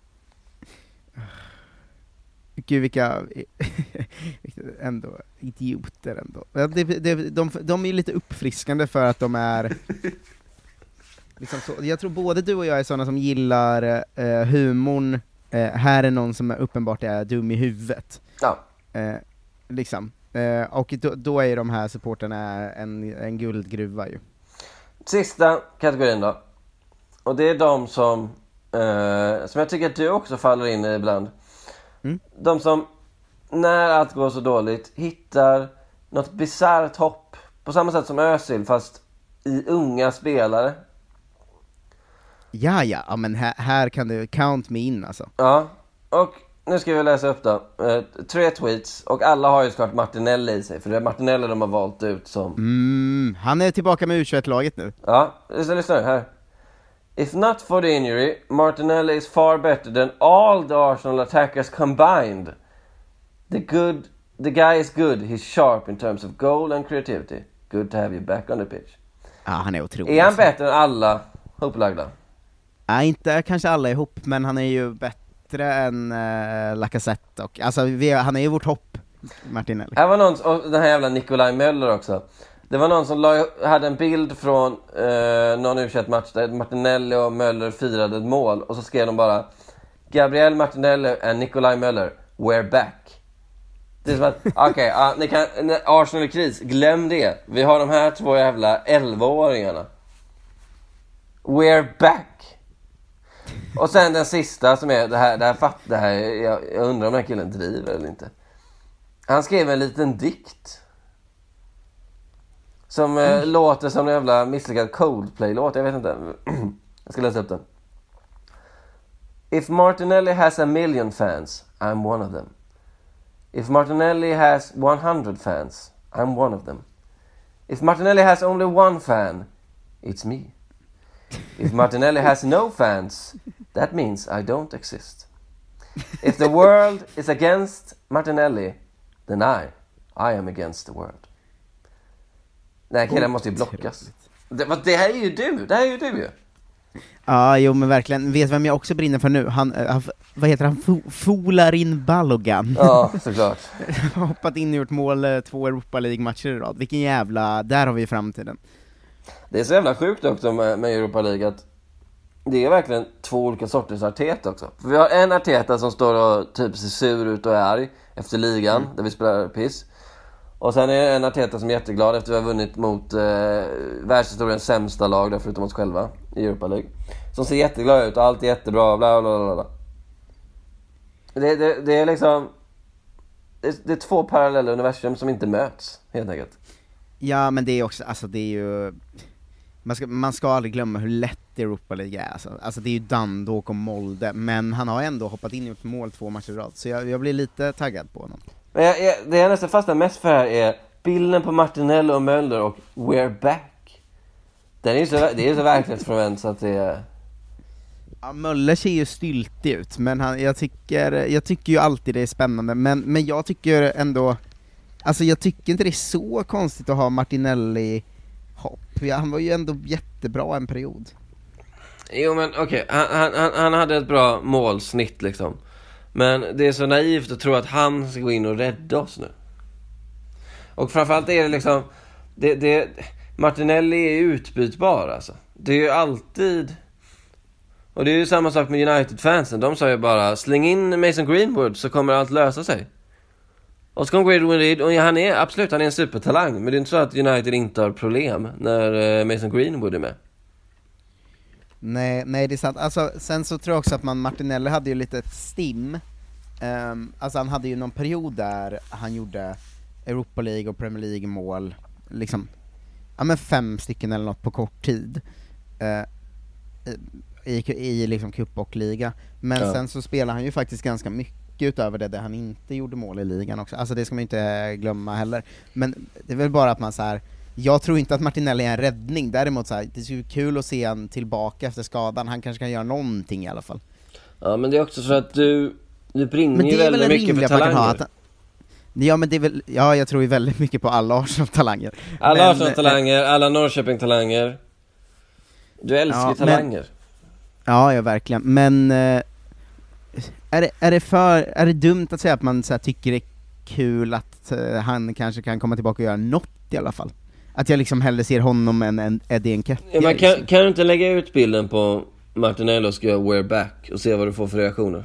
Gud, vilka ändå idioter ändå. De är lite uppfriskande för att de är liksom så. Jag tror både du och jag är sådana som gillar humorn. Här är någon som uppenbart är dum i huvudet. Ja. Liksom. Och då är de här supporterna en guldgruva ju. Sista kategorin då. Och det är de som jag tycker att du också faller in i ibland. De som, när allt går så dåligt, hittar något bizarrt hopp. På samma sätt som Özil, fast i unga spelare. Ja, men här kan du count me in alltså. Ja, och nu ska vi läsa upp då 3 tweets, och alla har ju såklart Martinelli i sig, för det är Martinelli de har valt ut som... han är tillbaka med U21-laget nu. Ja, lyssna här. If not for the injury, Martinelli is far better than all the Arsenal attackers combined. The guy is good, he's sharp in terms of goal and creativity. Good to have you back on the pitch. Ja, han är otrolig. Är han bättre än alla hopplagda? Nej, inte kanske alla ihop, men han är ju bättre än Lacazette. Och, alltså, han är ju vårt hopp, Martinelli. Här var någon, och den här jävla Nikolaj Möller också. Det var någon som hade en bild från någon U21-match där Martinelli och Möller firade ett mål. Och så skrev de bara: Gabriel Martinelli and Nikolaj Möller, we're back. Det är som att, okej, Arsenal i kris, glöm det. Vi har de här 2 jävla 11-åringarna. We're back. Och sen den sista som är det här jag undrar om den här killen driver eller inte. Han skrev en liten dikt som låter som en jävla misslyckad Coldplay-låt. Jag vet inte. Jag ska läsa upp den. If Martinelli has 1 million fans, I'm one of them. If Martinelli has 100 fans, I'm one of them. If Martinelli has only 1 fan, it's me. If Martinelli has no fans, that means I don't exist. If the world is against Martinelli, then I am against the world. Den här killen måste ju blockas. Det här är ju du. Det här är ju du ju. Ja, jo men verkligen. Vet vem jag också brinner för nu? Han vad heter han? Folarin Balogan. Ja, såklart. Har hoppat in och gjort mål 2 Europa League-matcher i rad. Vilken jävla... Där har vi framtiden. Det är så jävla sjukt också med Europa League att det är verkligen 2 olika sorters Arteta också. För vi har en Arteta som står och typ ser sur ut och är arg efter ligan där vi spelar piss. Och sen är det en Arteta som är jätteglad efter att vi har vunnit mot världshistoriens sämsta lag där förutom oss själva i Europa League. Som ser jätteglad ut och allt är jättebra, bla bla bla bla. Det är liksom det är 2 parallella universum som inte möts helt enkelt. Ja, men det är också, alltså det är ju... Man ska aldrig glömma hur lätt Europa League är. Alltså det är ju Dundalk och Molde, men han har ändå hoppat in och gjort mål 2 matcher i rad. Så jag blir lite taggad på honom. Men det jag nästan fastnar mest för här är bilden på Martinelli och Möller och We're back. Det är så verklighetsfrånvänt så att det är... Ja, Möller ser ju styltig ut, men jag tycker ju alltid det är spännande. Men jag tycker ändå... Alltså jag tycker inte det är så konstigt att ha Martinelli hopp. Han var ju ändå jättebra en period. Jo men okej, han hade ett bra målsnitt liksom. Men det är så naivt att tro att han ska gå in och rädda oss nu. Och framförallt är det liksom Martinelli är utbytbar alltså. Det är ju alltid... Och det är ju samma sak med United-fansen. De sa ju bara, släng in Mason Greenwood så kommer allt lösa sig. Och så kommer Greenwood, och han är en supertalang. Men det är inte så att United inte har problem när Mason Greenwood är med. Nej, det är sant. Alltså, sen så tror jag också att Martinelli hade ju lite ett stim. Alltså han hade ju någon period där han gjorde Europa League och Premier League mål liksom, ja men 5 stycken eller något på kort tid i liksom cup och liga. Men sen så spelar han ju faktiskt ganska mycket utöver det där han inte gjorde mål i ligan också. Alltså det ska man inte glömma heller. Men det är väl bara att man så här, jag tror inte att Martinelli är en räddning. Däremot så här, det är så kul att se han tillbaka efter skadan. Han kanske kan göra någonting i alla fall. Ja, men det är också så att du brinner ju väldigt mycket för talanger. Ja, men det är väl, ja, jag tror ju väldigt mycket på alla Arsenal-talanger. Alla Arsenal-talanger, alla Norrköping-talanger. Du älskar talanger. Ja, verkligen. Men är det dumt att säga att man så här, tycker det är kul att han kanske kan komma tillbaka och göra något i alla fall? Att jag liksom hellre ser honom än en Eddie Nketiah. Ja, men kan du inte lägga ut bilden på Martinelli och ska göra We're back och se vad du får för reaktioner?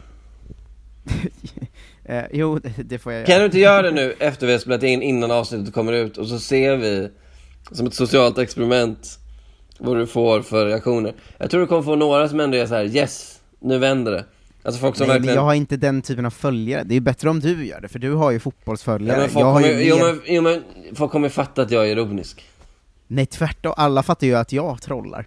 Jo, det får jag göra. Kan du inte göra det nu efter vi har spelat in innan avsnittet kommer ut och så ser vi som ett socialt experiment vad du får för reaktioner. Jag tror du kommer få några som ändå är så här: yes, nu vänder det. Alltså folk som verkligen... men jag har inte den typen av följare. Det är bättre om du gör det, för du har ju fotbollsföljare. Ja, men folk kommer fatta att jag är ironisk. Nej, tvärtom. Alla fattar ju att jag trollar.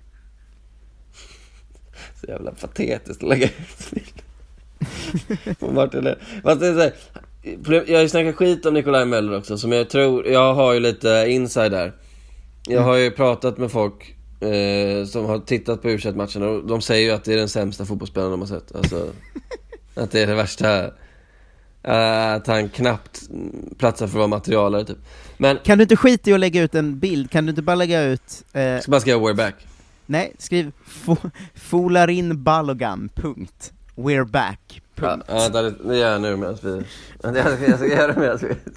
Så jävla patetiskt att lägga ut Martin. Fast det är så här, jag har ju snackat skit om Nikolaj Möller också, som jag tror, jag har ju lite inside där. Jag har ju pratat med folk som har tittat på U21-matcherna och de säger ju att det är den sämsta fotbollsspelaren de har sett. Alltså, att det är det värsta, att han knappt platsar för att vara materialare typ. Men kan du inte skita i att lägga ut en bild? Kan du inte bara lägga ut ska bara skriva We're back? Nej, skriv Folarin Balogan We're back. Ja, det gör jag nu medan vi... Jag ska göra det medan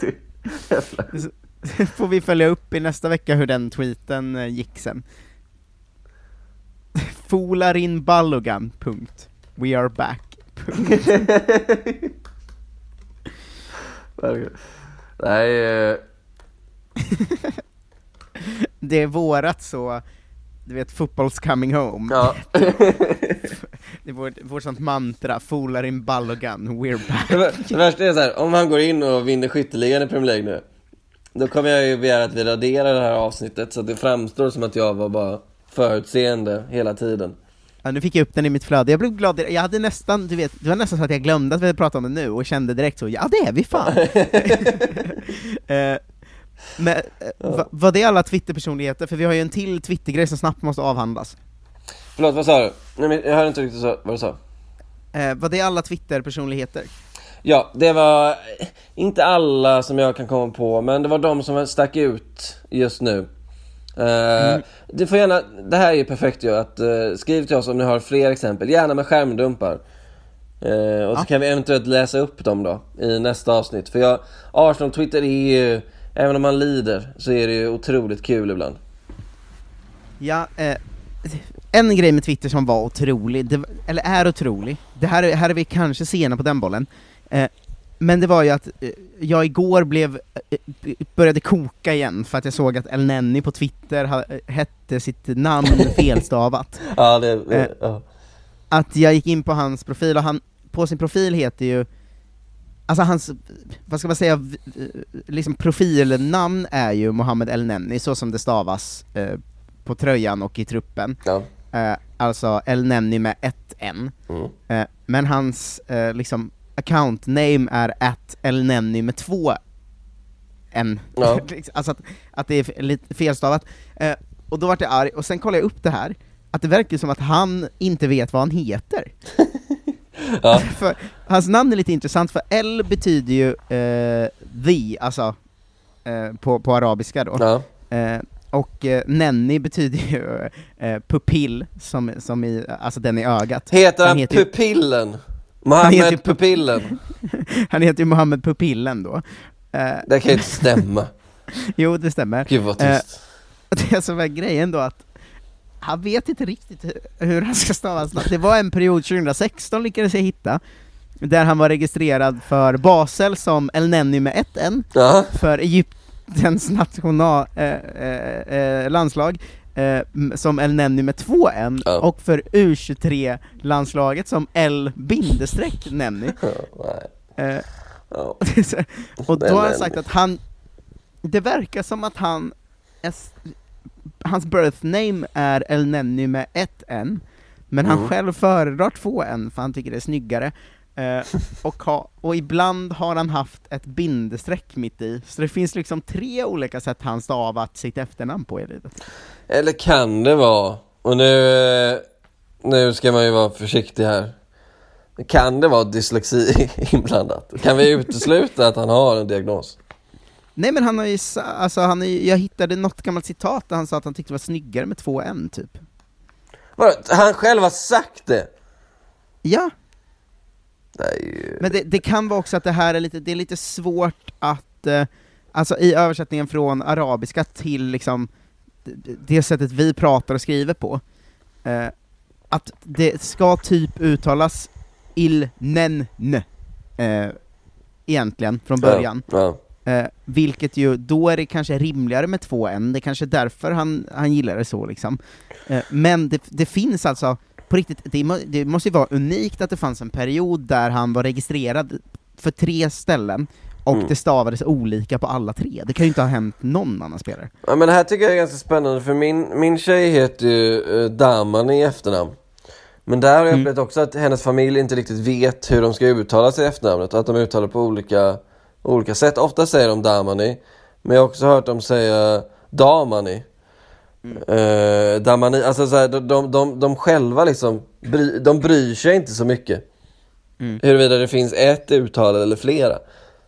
vi... Får vi följa upp i nästa vecka hur den tweeten gick sen. Folarin Balogan We are back. Nej. Det är vårat så, du vet, football's coming home. Ja. Det är vårt sånt mantra, foolar in Balogun, we're back. Det värsta är så här, om han går in och vinner skytteligan i Premier League nu, då kommer jag ju begära att vi raderar det här avsnittet så att det framstår som att jag var bara förutseende hela tiden. Ja, nu fick jag upp den i mitt flöde. Jag blev glad. Jag hade nästan, du vet, det var nästan så att jag glömde att vi pratade om det nu och kände direkt så, ja det är vi fan. Men var det alla Twitter-personligheter? För vi har ju en till Twitter-grej som snabbt måste avhandlas. Förlåt, vad sa du? Nej, men jag hörde inte riktigt vad du sa. Var det alla Twitter-personligheter? Ja, det var inte alla som jag kan komma på, men det var de som stack ut just nu. Det får gärna, det här är ju perfekt ju, att skriv till oss om ni har fler exempel, gärna med skärmdumpar. Och så kan vi eventuellt läsa upp dem då i nästa avsnitt. För Arsenal Twitter är ju, även om man lider, så är det ju otroligt kul ibland. Ja, en grej med Twitter som var otrolig, eller är otrolig, det här är vi kanske sena på den bollen, men det var ju att jag igår började koka igen för att jag såg att El Nenni på Twitter hette sitt namn felstavat. Ja, ja. Att jag gick in på hans profil, och han på sin profil heter ju, alltså hans, vad ska man säga, liksom profilnamn är ju Mohamed El Nenni, så som det stavas på tröjan och i truppen. Ja. Alltså El Nenni med ett N. Men hans liksom account name är @elnenni med 2 N. Ja. Alltså att det är lite felstavat. Och då var jag arg, och sen kollade jag upp det här, att det verkar som att han inte vet vad han heter. Ja. För hans namn är lite intressant, för L betyder ju the, alltså på arabiska då. Ja. Och Nenni betyder ju pupill, som i, alltså den i ögat. Heter han Pupillen? Mohammed Pupillen. Han heter ju Mohammed Pupillen då. Det kan ju inte stämma. Jo, det stämmer. Gud vad tyst. Det är så grejen då, att han vet inte riktigt hur han ska stava snabbt. Det var en period 2016 lyckades jag hitta, där han var registrerad för Basel som El Nenni med 1 N, för Egyptens landslag som El Nenni med 2 N, och för U23-landslaget som L-Nenni. Och då har han sagt att det verkar som att hans birth name är El Nenni med 1 N, men han själv föredrar 2 N för han tycker det är snyggare. Och ibland har han haft ett bindestreck mitt i, så det finns liksom 3 olika sätt han stavat sitt efternamn på i livet. Eller kan det vara, och nu ska man ju vara försiktig här, kan det vara dyslexi inblandat? Kan vi utesluta att han har en diagnos? Nej, men han har ju, alltså jag hittade något gammalt citat där han sa att han tyckte det var snyggare med 2 N typ. Han själv har sagt det? Ja. Nej. Men det kan vara också att det här är lite svårt att, alltså i översättningen från arabiska till liksom det sättet vi pratar och skriver på, att det ska typ uttalas il-nen egentligen från början. Ja. Vilket ju, då är det kanske rimligare med 2 N, det är kanske därför han gillar det så liksom. Men det finns alltså på riktigt, det måste ju vara unikt att det fanns en period där han var registrerad för 3 ställen och det stavades olika på alla 3. Det kan ju inte ha hänt någon annan spelare. Ja, men det här tycker jag är ganska spännande, för min tjej heter ju Daman i efternamn. Men där har jag upplevt också att hennes familj inte riktigt vet hur de ska uttala sig i efternamnet, och att de uttalar på olika sätt. Ofta säger de Damani, men jag har också hört dem säga Damani. Damani, alltså så här, de själva liksom de bryr sig inte så mycket huruvida det finns ett uttal eller flera.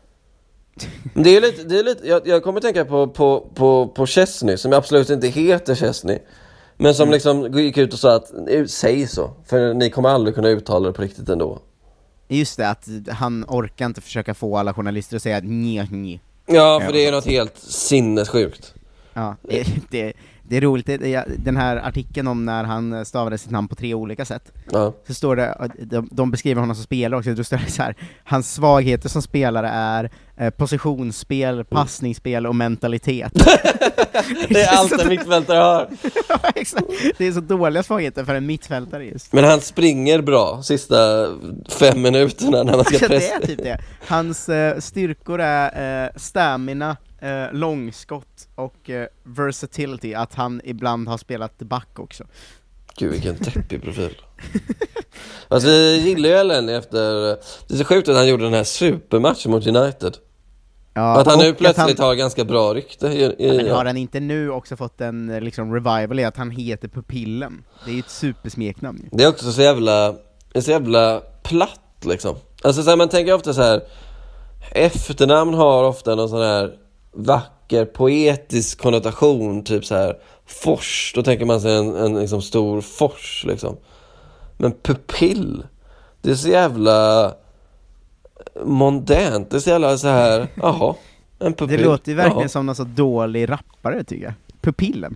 Det är lite jag kommer tänka på Chesney, som absolut inte heter Chesney, men som liksom gick ut och sa att säg så, för ni kommer aldrig kunna uttala det på riktigt ändå. Just det, att han orkar inte försöka få alla journalister att säga nj. Ja, för det är något helt sinnessjukt. Ja, Det är roligt, den här artikeln om när han stavade sitt namn på 3 olika sätt. Ja. Så står det, de beskriver honom som spelare också, då står det så här: hans svagheter som spelare är positionsspel, passningsspel och mentalitet. Det är allt en mittfältare har. Ja, exakt. Det är så dåliga svagheter för en mittfältare just. Men han springer bra sista 5 minuterna när man ska pressa. Det är typ det. Hans styrkor är stamina, långskott och versatility, att han ibland har spelat back också. Gud, vilken deppig profil. Alltså vi gillar ju Elneny efter... Det är så sjukt att han gjorde den här supermatchen mot United. Ja, att han nu plötsligt har ganska bra rykte. Men har han inte nu också fått en liksom revival i att han heter Pupillen? Det är ju ett supersmeknamn. Det är också så jävla platt liksom. Alltså så här, man tänker ofta så här, efternamn har ofta någon sån här vacker poetisk konnotation, typ så här Fors, då tänker man sig en liksom stor fors liksom. Men Pupill, det är så jävla mondänt, det är så jävla så här, jaha, en pupill. Det låter ju verkligen som någon så dålig rappare, tycker jag. Pupillen.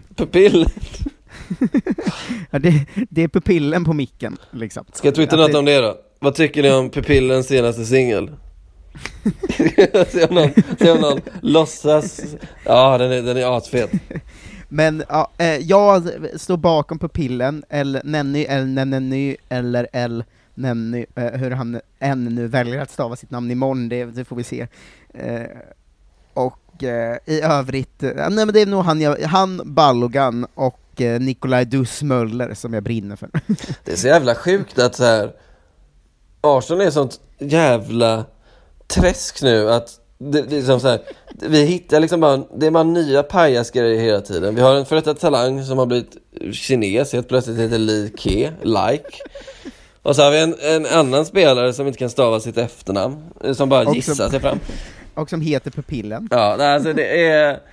Ja, det är pupillen på micken liksom. Ska jag twittra något om det då? Vad tycker ni om Pupillens senaste singel? Se om någon låtsas. Ja, den är asfet. Men ja, jag står bakom Pupillen, eller Nenny, eller Nenny, eller El Nenny, hur han än nu väljer att stava sitt namn imorgon, det får vi se. Och i övrigt, nej, men det är nog han Balogan och Nikolaj Duss-Möller som jag brinner för. Det är så jävla sjukt att så här, Arsenal är sånt jävla träsk nu, att det är som så här, vi hittar liksom bara, det är bara nya pajasgrejer hela tiden. Vi har en före detta talang som har blivit kines, helt plötsligt heter Like. Och så har vi en annan spelare som inte kan stava sitt efternamn, som bara gissar sig fram. Och som heter Pupillen. Ja, alltså det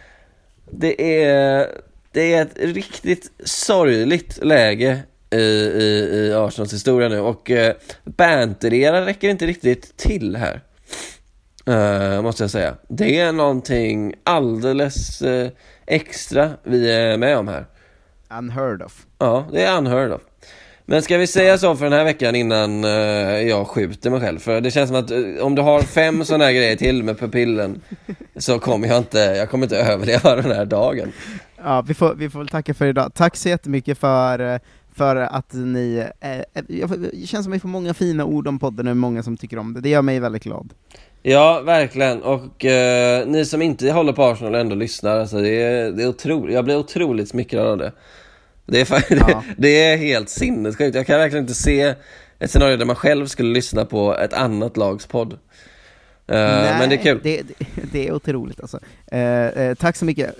är ett riktigt sorgligt läge i Arsenals historia nu. Och banterera räcker inte riktigt till här, måste jag säga. Det är någonting alldeles extra vi är med om här. Unheard of. Ja, det är unheard of. Men ska vi säga så för den här veckan innan jag skjuter mig själv? För det känns som att om du har 5 sådana här grejer till med Pupillen, så kommer jag kommer inte överleva den här dagen. Ja, vi får väl tacka för idag. Tack så jättemycket för att ni... det känns som att vi får många fina ord om podden och många som tycker om det. Det gör mig väldigt glad. Ja, verkligen. Och ni som inte håller på Arsenal ändå lyssnar, alltså det är otroligt. Jag blir otroligt smickrad av det. Det är helt sinnessjukt. Jag kan verkligen inte se ett scenario där man själv skulle lyssna på ett annat lags podd. Nej, men det är kul. Det är otroligt alltså. Tack så mycket.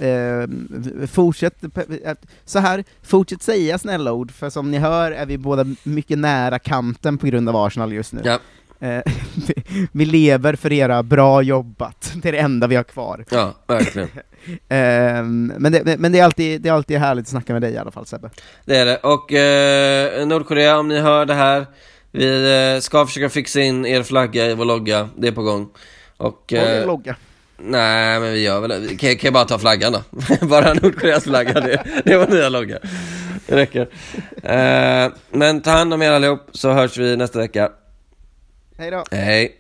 Fortsätt säga snälla ord, för som ni hör är vi båda mycket nära kanten på grund av Arsenal just nu. Ja. Vi lever för era bra jobbat. Det är det enda vi har kvar. Ja, verkligen. Men det är alltid härligt att snacka med dig i alla fall, Sebbe. Det är det. Och Nordkorea, om ni hör det här, vi ska försöka fixa in er flagga i vår logga. Det är på gång. Och logga. Nej, men vi gör väl det. Kan jag bara ta flaggan då? Bara Nordkoreas flagga, det var nya logga. Det räcker. Men ta hand om er allihop, så hörs vi nästa vecka. Hej då. Hej.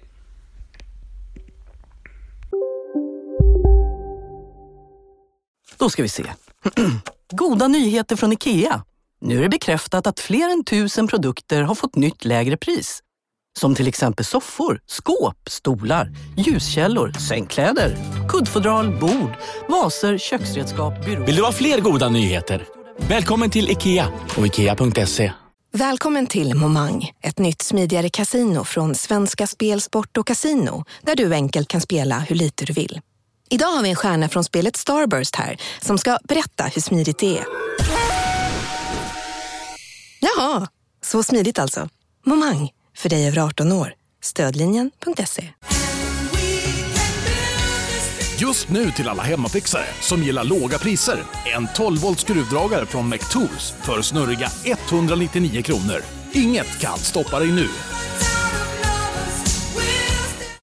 Då ska vi se. Goda nyheter från IKEA. Nu är det bekräftat att fler än 1000 produkter har fått nytt lägre pris. Som till exempel soffor, skåp, stolar, ljuskällor, sängkläder, kuddfodral, bord, vaser, köksredskap, byråer. Vill du ha fler goda nyheter? Välkommen till IKEA och IKEA.se. Välkommen till Momang, ett nytt smidigare casino från Svenska Spel, Sport och Casino, där du enkelt kan spela hur lite du vill. Idag har vi en stjärna från spelet Starburst här som ska berätta hur smidigt det är. Jaha, så smidigt alltså. Momang, för dig över 18 år. Stödlinjen.se. Just nu till alla hemmafixare som gillar låga priser. En 12-volt skruvdragare från McTools för snurriga 199 kronor. Inget kan stoppa dig nu.